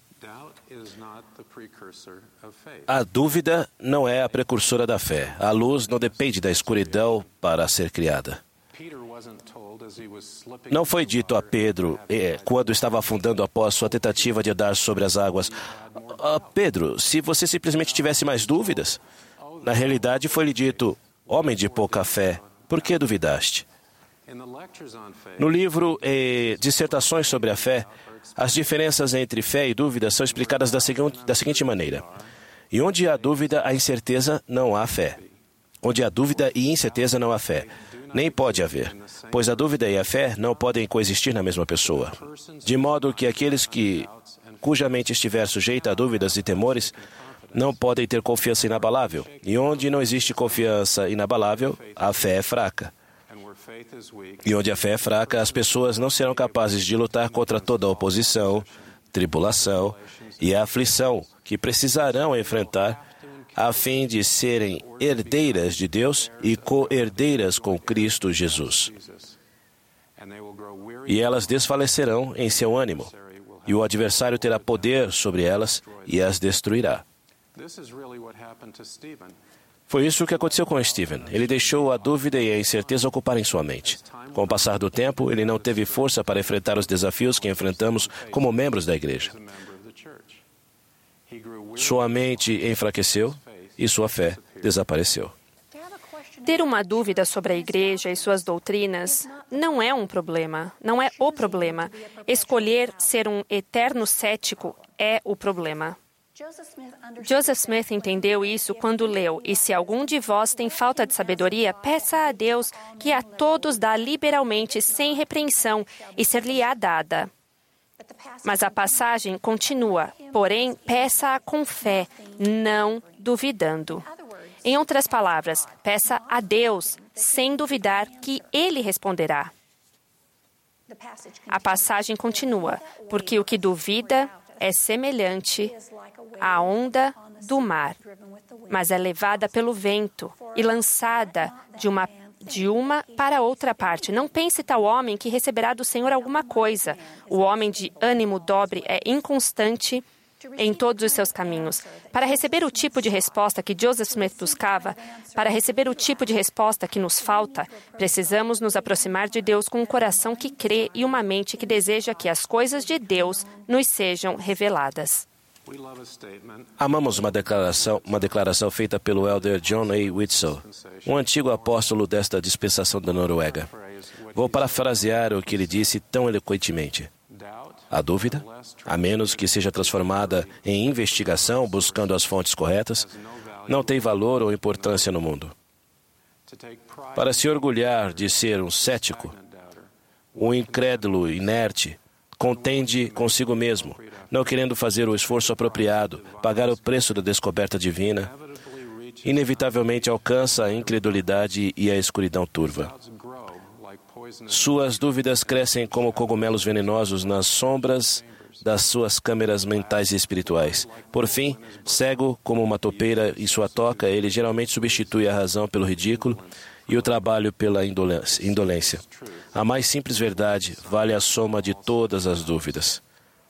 A dúvida não é a precursora da fé. A luz não depende da escuridão para ser criada. Não foi dito a Pedro, quando estava afundando após sua tentativa de andar sobre as águas: Pedro, se você simplesmente tivesse mais dúvidas. Na realidade, foi-lhe dito: homem de pouca fé, por que duvidaste? No livro Dissertações sobre a Fé, as diferenças entre fé e dúvida são explicadas da seguinte maneira: e onde há dúvida, há incerteza, não há fé. Onde há dúvida e incerteza, não há fé. Nem pode haver, pois a dúvida e a fé não podem coexistir na mesma pessoa. De modo que aqueles cuja mente estiver sujeita a dúvidas e temores não podem ter confiança inabalável. E onde não existe confiança inabalável, a fé é fraca. E onde a fé é fraca, as pessoas não serão capazes de lutar contra toda a oposição, tribulação e a aflição que precisarão enfrentar a fim de serem herdeiras de Deus e co-herdeiras com Cristo Jesus. E elas desfalecerão em seu ânimo, e o adversário terá poder sobre elas e as destruirá. Foi isso que aconteceu com Stephen. Ele deixou a dúvida e a incerteza ocuparem sua mente. Com o passar do tempo, ele não teve força para enfrentar os desafios que enfrentamos como membros da igreja. Sua mente enfraqueceu e sua fé desapareceu. Ter uma dúvida sobre a igreja e suas doutrinas não é um problema, não é o problema. Escolher ser um eterno cético é o problema. Joseph Smith entendeu isso quando leu: e se algum de vós tem falta de sabedoria, peça a Deus, que a todos dá liberalmente, sem repreensão, e ser-lhe-á dada. Mas a passagem continua: porém, peça-a com fé, não duvidando. Em outras palavras, peça a Deus, sem duvidar, que Ele responderá. A passagem continua: porque o que duvida é semelhante à onda do mar, mas é levada pelo vento e lançada de uma para outra parte. Não pense tal homem que receberá do Senhor alguma coisa. O homem de ânimo dobre é inconstante em todos os seus caminhos. Para receber o tipo de resposta que Joseph Smith buscava, para receber o tipo de resposta que nos falta, precisamos nos aproximar de Deus com um coração que crê e uma mente que deseja que as coisas de Deus nos sejam reveladas. Amamos uma declaração feita pelo elder John A. Whitsoe, um antigo apóstolo desta dispensação da Noruega. Vou parafrasear o que ele disse tão eloquentemente. A dúvida, a menos que seja transformada em investigação buscando as fontes corretas, não tem valor ou importância no mundo. Para se orgulhar de ser um cético, um incrédulo inerte, contende consigo mesmo, não querendo fazer o esforço apropriado, pagar o preço da descoberta divina, inevitavelmente alcança a incredulidade e a escuridão turva. Suas dúvidas crescem como cogumelos venenosos nas sombras das suas câmeras mentais e espirituais. Por fim, cego como uma topeira e sua toca, ele geralmente substitui a razão pelo ridículo e o trabalho pela indolência. A mais simples verdade vale a soma de todas as dúvidas.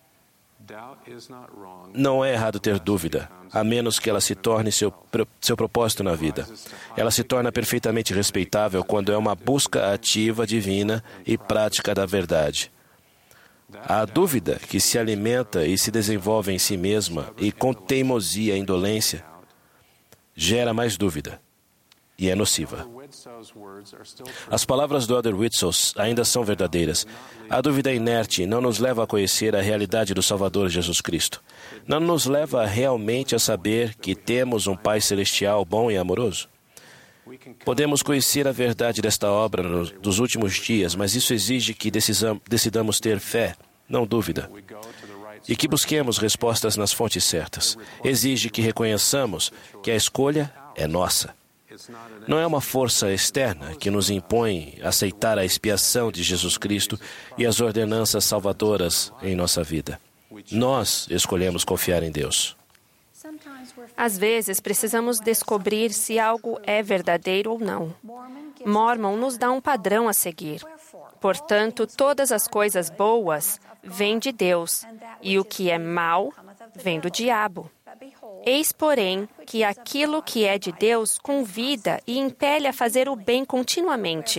Não é errado ter dúvida, a menos que ela se torne seu propósito na vida. Ela se torna perfeitamente respeitável quando é uma busca ativa, divina e prática da verdade. A dúvida que se alimenta e se desenvolve em si mesma e com teimosia e indolência gera mais dúvida e é nociva. As palavras do elder Whitsoe ainda são verdadeiras. A dúvida inerte não nos leva a conhecer a realidade do Salvador Jesus Cristo. Não nos leva realmente a saber que temos um Pai Celestial bom e amoroso. Podemos conhecer a verdade desta obra dos últimos dias, mas isso exige que decidamos ter fé, não dúvida, e que busquemos respostas nas fontes certas. Exige que reconheçamos que a escolha é nossa. Não é uma força externa que nos impõe aceitar a expiação de Jesus Cristo e as ordenanças salvadoras em nossa vida. Nós escolhemos confiar em Deus. Às vezes, precisamos descobrir se algo é verdadeiro ou não. Mormon nos dá um padrão a seguir. Portanto, todas as coisas boas vêm de Deus, e o que é mau vem do diabo. Eis, porém, que aquilo que é de Deus convida e impele a fazer o bem continuamente.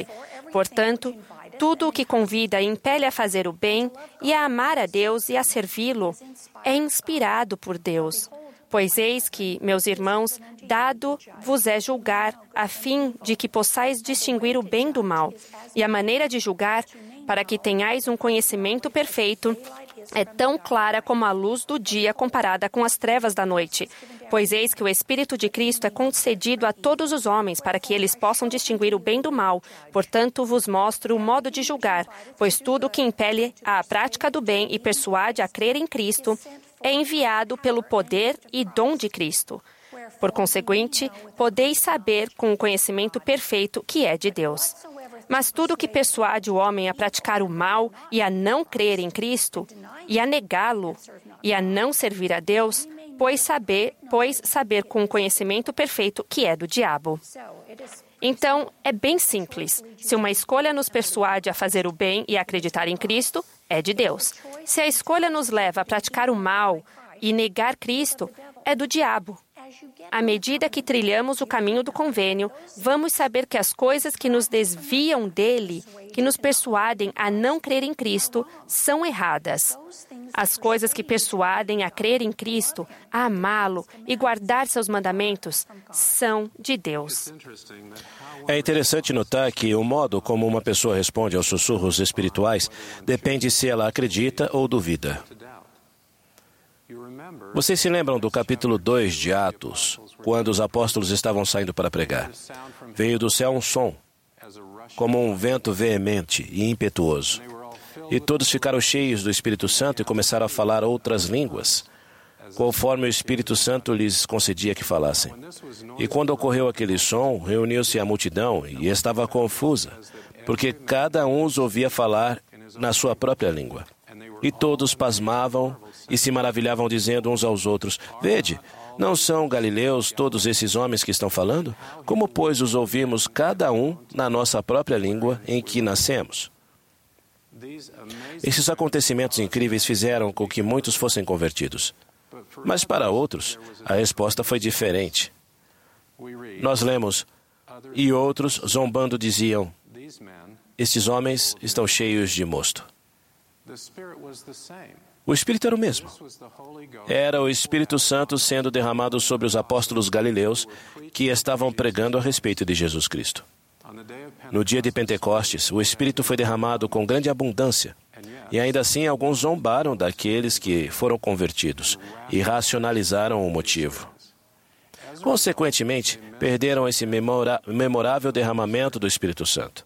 Portanto, tudo o que convida e impele a fazer o bem e a amar a Deus e a servi-lo é inspirado por Deus. Pois eis que, meus irmãos, dado vos é julgar, a fim de que possais distinguir o bem do mal. E a maneira de julgar, para que tenhais um conhecimento perfeito, é tão clara como a luz do dia comparada com as trevas da noite. Pois eis que o Espírito de Cristo é concedido a todos os homens, para que eles possam distinguir o bem do mal. Portanto, vos mostro o modo de julgar, pois tudo que impele à prática do bem e persuade a crer em Cristo é enviado pelo poder e dom de Cristo. Por conseguinte, podeis saber com o conhecimento perfeito que é de Deus. Mas tudo que persuade o homem a praticar o mal e a não crer em Cristo, e a negá-lo, e a não servir a Deus, pois saber com o conhecimento perfeito que é do diabo. Então, é bem simples. Se uma escolha nos persuade a fazer o bem e acreditar em Cristo, é de Deus. Se a escolha nos leva a praticar o mal e negar Cristo, é do diabo. À medida que trilhamos o caminho do convênio, vamos saber que as coisas que nos desviam dele, que nos persuadem a não crer em Cristo, são erradas. As coisas que persuadem a crer em Cristo, a amá-lo e guardar seus mandamentos, são de Deus. É interessante notar que o modo como uma pessoa responde aos sussurros espirituais depende se ela acredita ou duvida. Vocês se lembram do capítulo 2 de Atos, quando os apóstolos estavam saindo para pregar? Veio do céu um som, como um vento veemente e impetuoso. E todos ficaram cheios do Espírito Santo e começaram a falar outras línguas, conforme o Espírito Santo lhes concedia que falassem. E quando ocorreu aquele som, reuniu-se a multidão e estava confusa, porque cada um os ouvia falar na sua própria língua. E todos pasmavam e se maravilhavam, dizendo uns aos outros: Vede, não são galileus todos esses homens que estão falando? Como, pois, os ouvimos cada um na nossa própria língua em que nascemos? Esses acontecimentos incríveis fizeram com que muitos fossem convertidos. Mas para outros, a resposta foi diferente. Nós lemos: E outros, zombando, diziam: Estes homens estão cheios de mosto. O Espírito era o mesmo. Era o Espírito Santo sendo derramado sobre os apóstolos galileus que estavam pregando a respeito de Jesus Cristo. No dia de Pentecostes, o Espírito foi derramado com grande abundância. E ainda assim, alguns zombaram daqueles que foram convertidos e racionalizaram o motivo. Consequentemente, perderam esse memorável derramamento do Espírito Santo.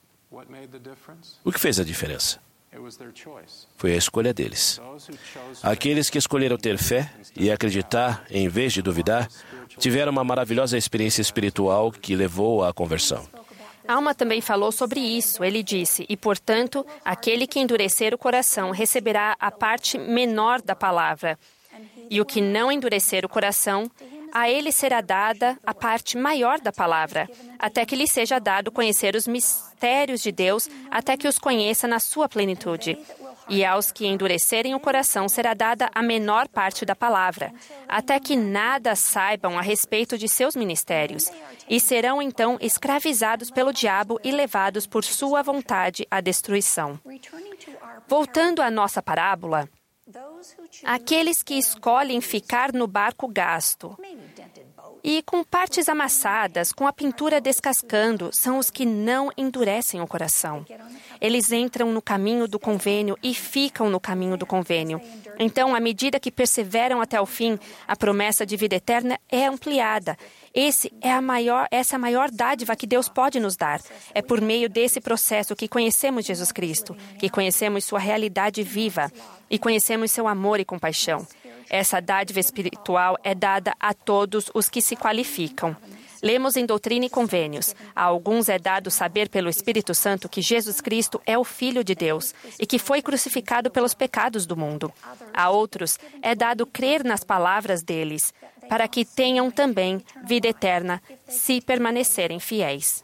O que fez a diferença? Foi a escolha deles. Aqueles que escolheram ter fé e acreditar em vez de duvidar, tiveram uma maravilhosa experiência espiritual que levou à conversão. Alma também falou sobre isso. Ele disse: E, portanto, aquele que endurecer o coração receberá a parte menor da palavra. E o que não endurecer o coração, a ele será dada a parte maior da palavra, até que lhe seja dado conhecer os mistérios de Deus, até que os conheça na sua plenitude. E aos que endurecerem o coração será dada a menor parte da palavra, até que nada saibam a respeito de seus ministérios, e serão então escravizados pelo diabo e levados por sua vontade à destruição. Voltando à nossa parábola, aqueles que escolhem ficar no barco gasto e com partes amassadas, com a pintura descascando, são os que não endurecem o coração. Eles entram no caminho do convênio e ficam no caminho do convênio. Então, à medida que perseveram até o fim, a promessa de vida eterna é ampliada. Essa é a maior dádiva que Deus pode nos dar. É por meio desse processo que conhecemos Jesus Cristo, que conhecemos sua realidade viva e conhecemos seu amor e compaixão. Essa dádiva espiritual é dada a todos os que se qualificam. Lemos em Doutrina e Convênios: a alguns é dado saber pelo Espírito Santo que Jesus Cristo é o Filho de Deus e que foi crucificado pelos pecados do mundo. A outros é dado crer nas palavras deles, para que tenham também vida eterna, se permanecerem fiéis.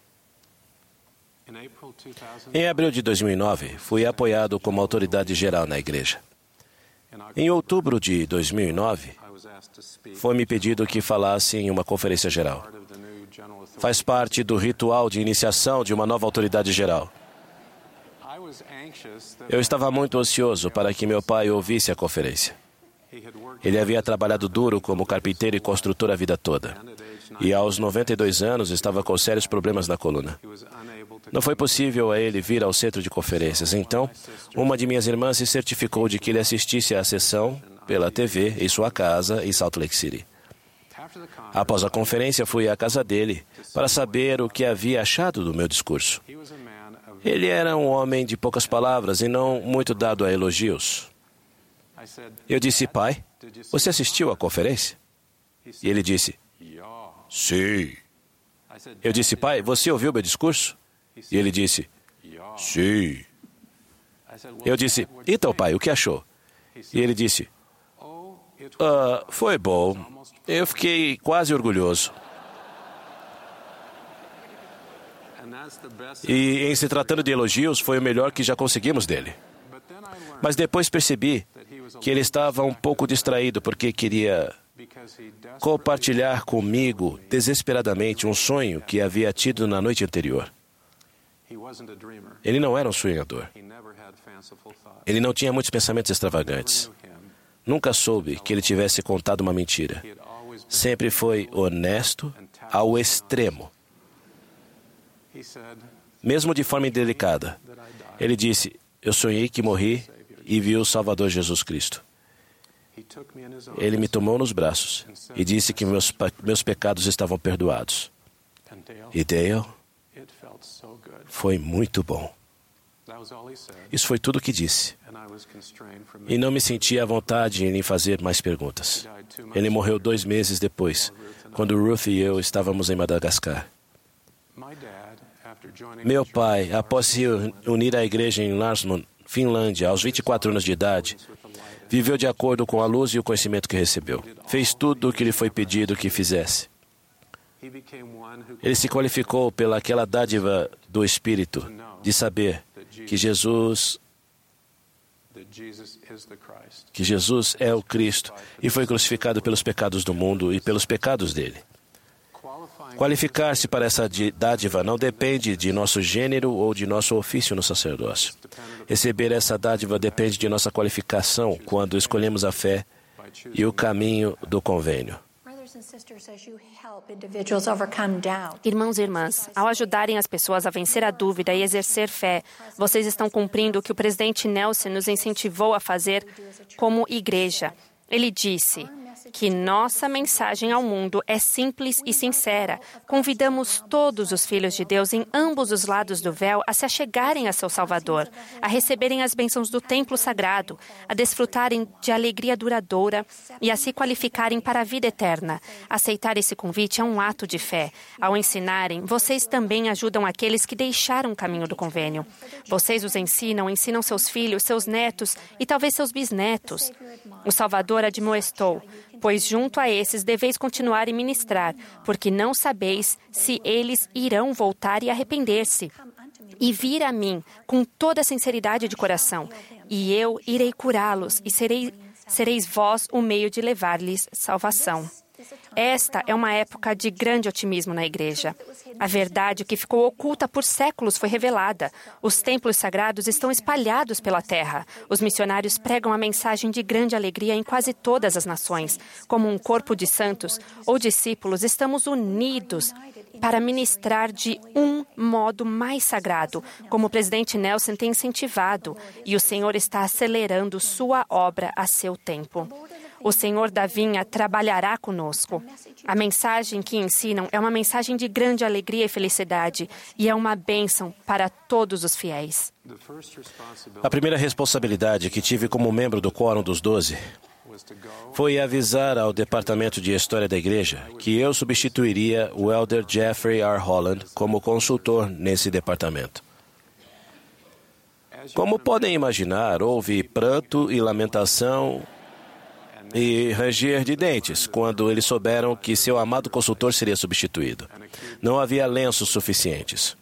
Em abril de 2009, fui apoiado como autoridade geral na igreja. Em outubro de 2009, foi-me pedido que falasse em uma conferência geral. Faz parte do ritual de iniciação de uma nova autoridade geral. Eu estava muito ansioso para que meu pai ouvisse a conferência. Ele havia trabalhado duro como carpinteiro e construtor a vida toda. E aos 92 anos estava com sérios problemas na coluna. Não foi possível a ele vir ao centro de conferências. Então, uma de minhas irmãs se certificou de que ele assistisse à sessão pela TV em sua casa em Salt Lake City. Após a conferência, fui à casa dele para saber o que havia achado do meu discurso. Ele era um homem de poucas palavras e não muito dado a elogios. Eu disse, pai, você assistiu à conferência? E ele disse, sim. Eu disse, pai, você ouviu meu discurso? E ele disse, sim. Eu disse, então, pai, o que achou? E ele disse, foi bom. Eu fiquei quase orgulhoso. E em se tratando de elogios, foi o melhor que já conseguimos dele. Mas depois percebi que ele estava um pouco distraído porque queria compartilhar comigo desesperadamente um sonho que havia tido na noite anterior. Ele não era um sonhador. Ele não tinha muitos pensamentos extravagantes. Nunca soube que ele tivesse contado uma mentira. Sempre foi honesto ao extremo. Mesmo de forma indelicada. Ele disse, eu sonhei que morri e vi o Salvador Jesus Cristo. Ele me tomou nos braços e disse que meus pecados estavam perdoados. E Dale, foi muito bom. Isso foi tudo o que disse. E não me senti à vontade em fazer mais perguntas. Ele morreu 2 meses depois, quando Ruth e eu estávamos em Madagascar. Meu pai, após se unir à igreja em Larsmo, Finlândia, aos 24 anos de idade, viveu de acordo com a luz e o conhecimento que recebeu. Fez tudo o que lhe foi pedido que fizesse. Ele se qualificou pelaquela dádiva do Espírito, de saber que Jesus é o Cristo e foi crucificado pelos pecados do mundo e pelos pecados dele. Qualificar-se para essa dádiva não depende de nosso gênero ou de nosso ofício no sacerdócio. Receber essa dádiva depende de nossa qualificação quando escolhemos a fé e o caminho do convênio. Irmãos e irmãs, ao ajudarem as pessoas a vencer a dúvida e exercer fé, vocês estão cumprindo o que o presidente Nelson nos incentivou a fazer como igreja. Ele disse que nossa mensagem ao mundo é simples e sincera. Convidamos todos os filhos de Deus em ambos os lados do véu a se achegarem a seu Salvador, a receberem as bênçãos do templo sagrado, a desfrutarem de alegria duradoura e a se qualificarem para a vida eterna. Aceitar esse convite é um ato de fé. Ao ensinarem, vocês também ajudam aqueles que deixaram o caminho do convênio. Vocês os ensinam seus filhos, seus netos e talvez seus bisnetos. O Salvador admoestou, pois junto a esses deveis continuar e ministrar, porque não sabeis se eles irão voltar e arrepender-se. E vir a mim com toda a sinceridade de coração, e eu irei curá-los, e sereis vós o meio de levar-lhes salvação. Esta é uma época de grande otimismo na igreja. A verdade que ficou oculta por séculos foi revelada. Os templos sagrados estão espalhados pela terra. Os missionários pregam a mensagem de grande alegria em quase todas as nações. Como um corpo de santos ou discípulos, estamos unidos para ministrar de um modo mais sagrado, como o presidente Nelson tem incentivado, e o Senhor está acelerando sua obra a seu tempo. O Senhor da vinha trabalhará conosco. A mensagem que ensinam é uma mensagem de grande alegria e felicidade, e é uma bênção para todos os fiéis. A primeira responsabilidade que tive como membro do Quórum dos 12 foi avisar ao Departamento de História da Igreja que eu substituiria o Elder Jeffrey R. Holland como consultor nesse departamento. Como podem imaginar, houve pranto e lamentação e ranger de dentes quando eles souberam que seu amado consultor seria substituído. Não havia lenços suficientes.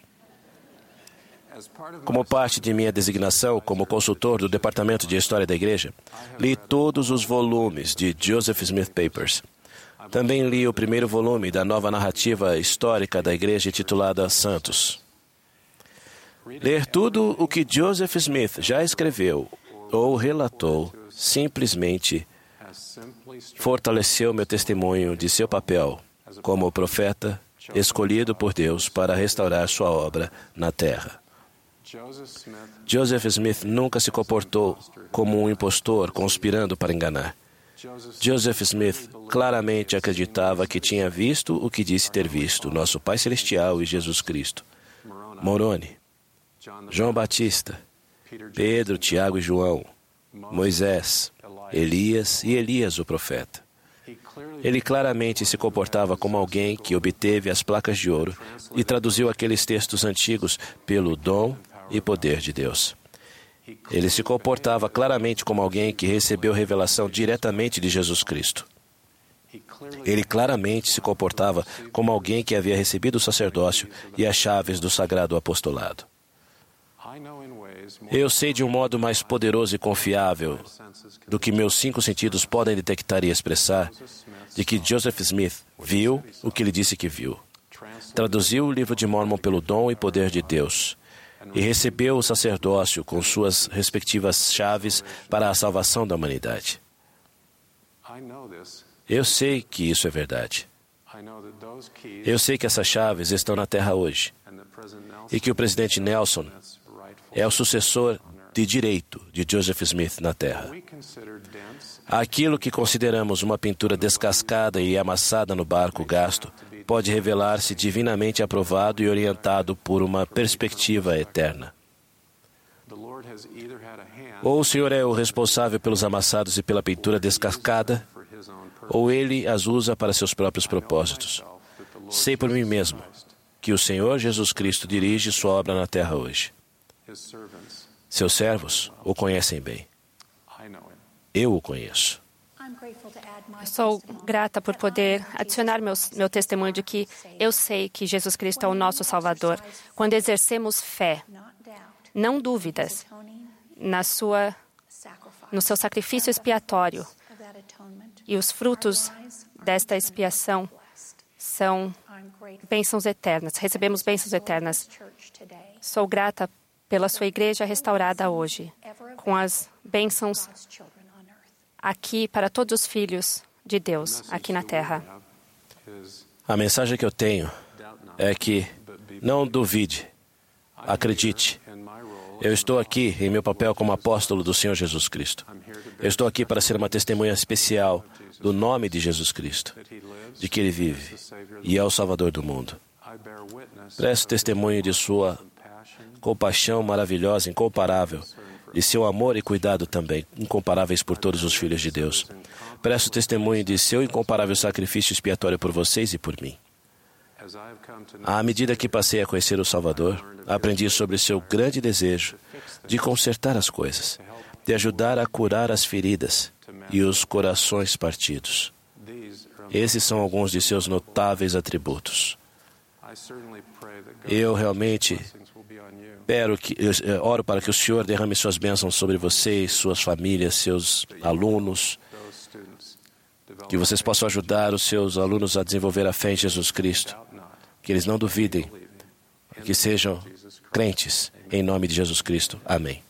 Como parte de minha designação como consultor do Departamento de História da Igreja, li todos os volumes de Joseph Smith Papers. Também li o primeiro volume da nova narrativa histórica da Igreja intitulada Santos. Ler tudo o que Joseph Smith já escreveu ou relatou simplesmente fortaleceu meu testemunho de seu papel como profeta escolhido por Deus para restaurar sua obra na terra. Joseph Smith nunca se comportou como um impostor conspirando para enganar. Joseph Smith claramente acreditava que tinha visto o que disse ter visto, nosso Pai Celestial e Jesus Cristo. Moroni, João Batista, Pedro, Tiago e João, Moisés, Elias e Elias o profeta. Ele claramente se comportava como alguém que obteve as placas de ouro e traduziu aqueles textos antigos pelo dom e poder de Deus. Ele se comportava claramente como alguém que recebeu revelação diretamente de Jesus Cristo. Ele claramente se comportava como alguém que havia recebido o sacerdócio e as chaves do sagrado apostolado. Eu sei de um modo mais poderoso e confiável do que meus 5 sentidos podem detectar e expressar, de que Joseph Smith viu o que ele disse que viu. Traduziu o livro de Mórmon pelo dom e poder de Deus e recebeu o sacerdócio com suas respectivas chaves para a salvação da humanidade. Eu sei que isso é verdade. Eu sei que essas chaves estão na Terra hoje e que o presidente Nelson é o sucessor de direito de Joseph Smith na Terra. Aquilo que consideramos uma pintura descascada e amassada no barco gasto pode revelar-se divinamente aprovado e orientado por uma perspectiva eterna. Ou o Senhor é o responsável pelos amassados e pela pintura descascada, ou Ele as usa para seus próprios propósitos. Sei por mim mesmo que o Senhor Jesus Cristo dirige sua obra na terra hoje. Seus servos o conhecem bem. Eu o conheço. Eu sou grata por poder adicionar meu testemunho de que eu sei que Jesus Cristo é o nosso Salvador. Quando exercemos fé, não dúvidas, no seu sacrifício expiatório, e os frutos desta expiação são bênçãos eternas. Recebemos bênçãos eternas. Sou grata pela sua igreja restaurada hoje, com as bênçãos aqui para todos os filhos de Deus aqui na terra. A mensagem que eu tenho é que não duvide, acredite. Eu estou aqui em meu papel como apóstolo do Senhor Jesus Cristo. Eu estou aqui para ser uma testemunha especial do nome de Jesus Cristo, de que Ele vive e é o Salvador do mundo. Presto testemunho de sua compaixão maravilhosa, incomparável, de seu amor e cuidado também, incomparáveis por todos os filhos de Deus. Presto testemunho de seu incomparável sacrifício expiatório por vocês e por mim. À medida que passei a conhecer o Salvador, aprendi sobre seu grande desejo de consertar as coisas, de ajudar a curar as feridas e os corações partidos. Esses são alguns de seus notáveis atributos. Eu realmente oro para que o Senhor derrame suas bênçãos sobre vocês, suas famílias, seus alunos, que vocês possam ajudar os seus alunos a desenvolver a fé em Jesus Cristo, que eles não duvidem, que sejam crentes em nome de Jesus Cristo. Amém.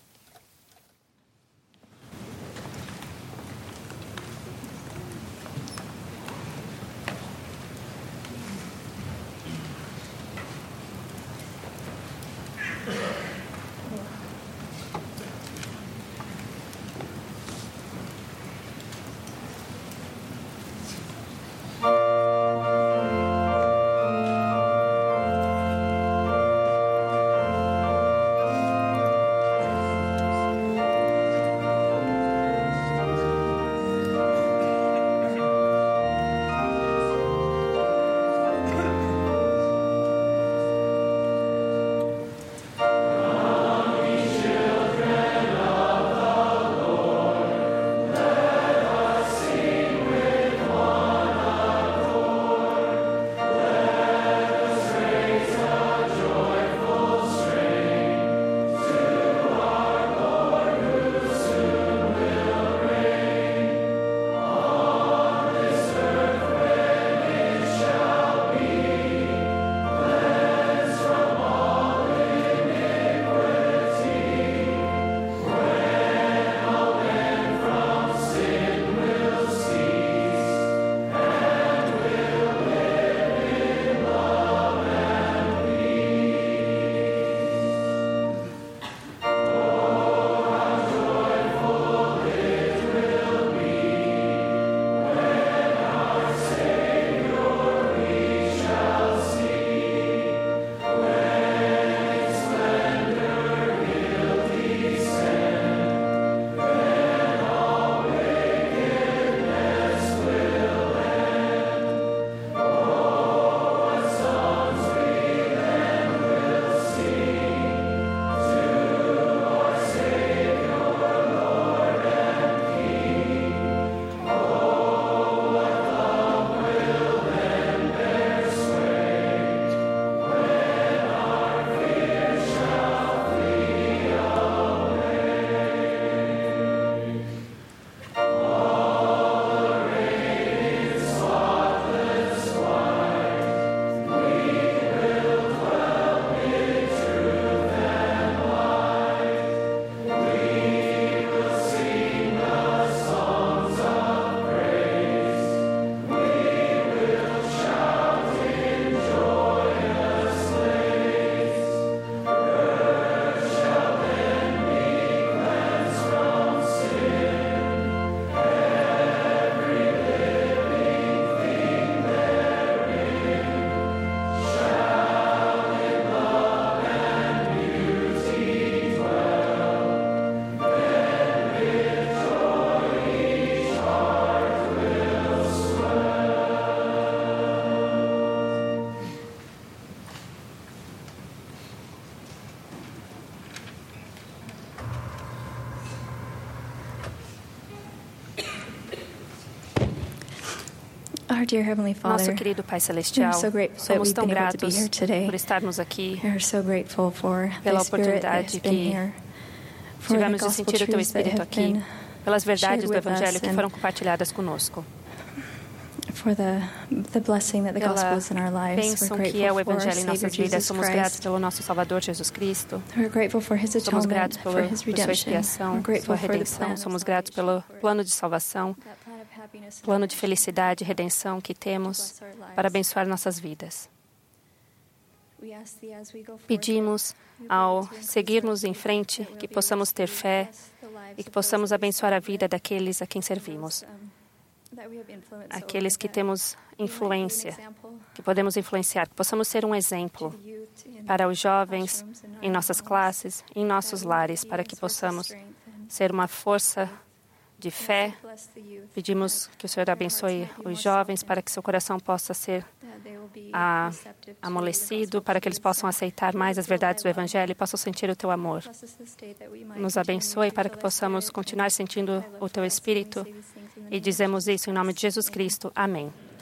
Our dear Heavenly Nosso Father, querido Pai Celestial, I'm so grateful that somos we've tão been able to be gratos here today. por estarmos aqui, we are so grateful for pela the Spirit that has oportunidade been que here, for the tivemos de gospel sentir o Teu truths that Espírito have aqui, been pelas verdades shared do with Evangelho us que and foram compartilhadas conosco, for the blessing that the gospel pela is in our lives. bênção We're que é o grateful for our Evangelho em Savior nossas vidas. Jesus Somos gratos Christ. pelo nosso Salvador Jesus Cristo. We're grateful for His Somos atonement, gratos for por His sua redemption. expiação, We're sua grateful for the redenção. plan of Somos gratos pelo salvation, plano de salvação, that plan of happiness and plano de redemption felicidade e redenção que temos para abençoar nossas vidas. We ask Thee as we go forth, Pedimos, ao seguirmos em frente, que possamos ter fé e que possamos abençoar a vida daqueles a quem servimos, aqueles que temos influência, que podemos influenciar, que possamos ser um exemplo para os jovens em nossas classes, em nossos lares, para que possamos ser uma força de fé. Pedimos que o Senhor abençoe os jovens para que seu coração possa ser amolecido, para que eles possam aceitar mais as verdades do Evangelho e possam sentir o Teu amor. Nos abençoe para que possamos continuar sentindo o Teu Espírito e dizemos isso em nome de Jesus Cristo. Amém.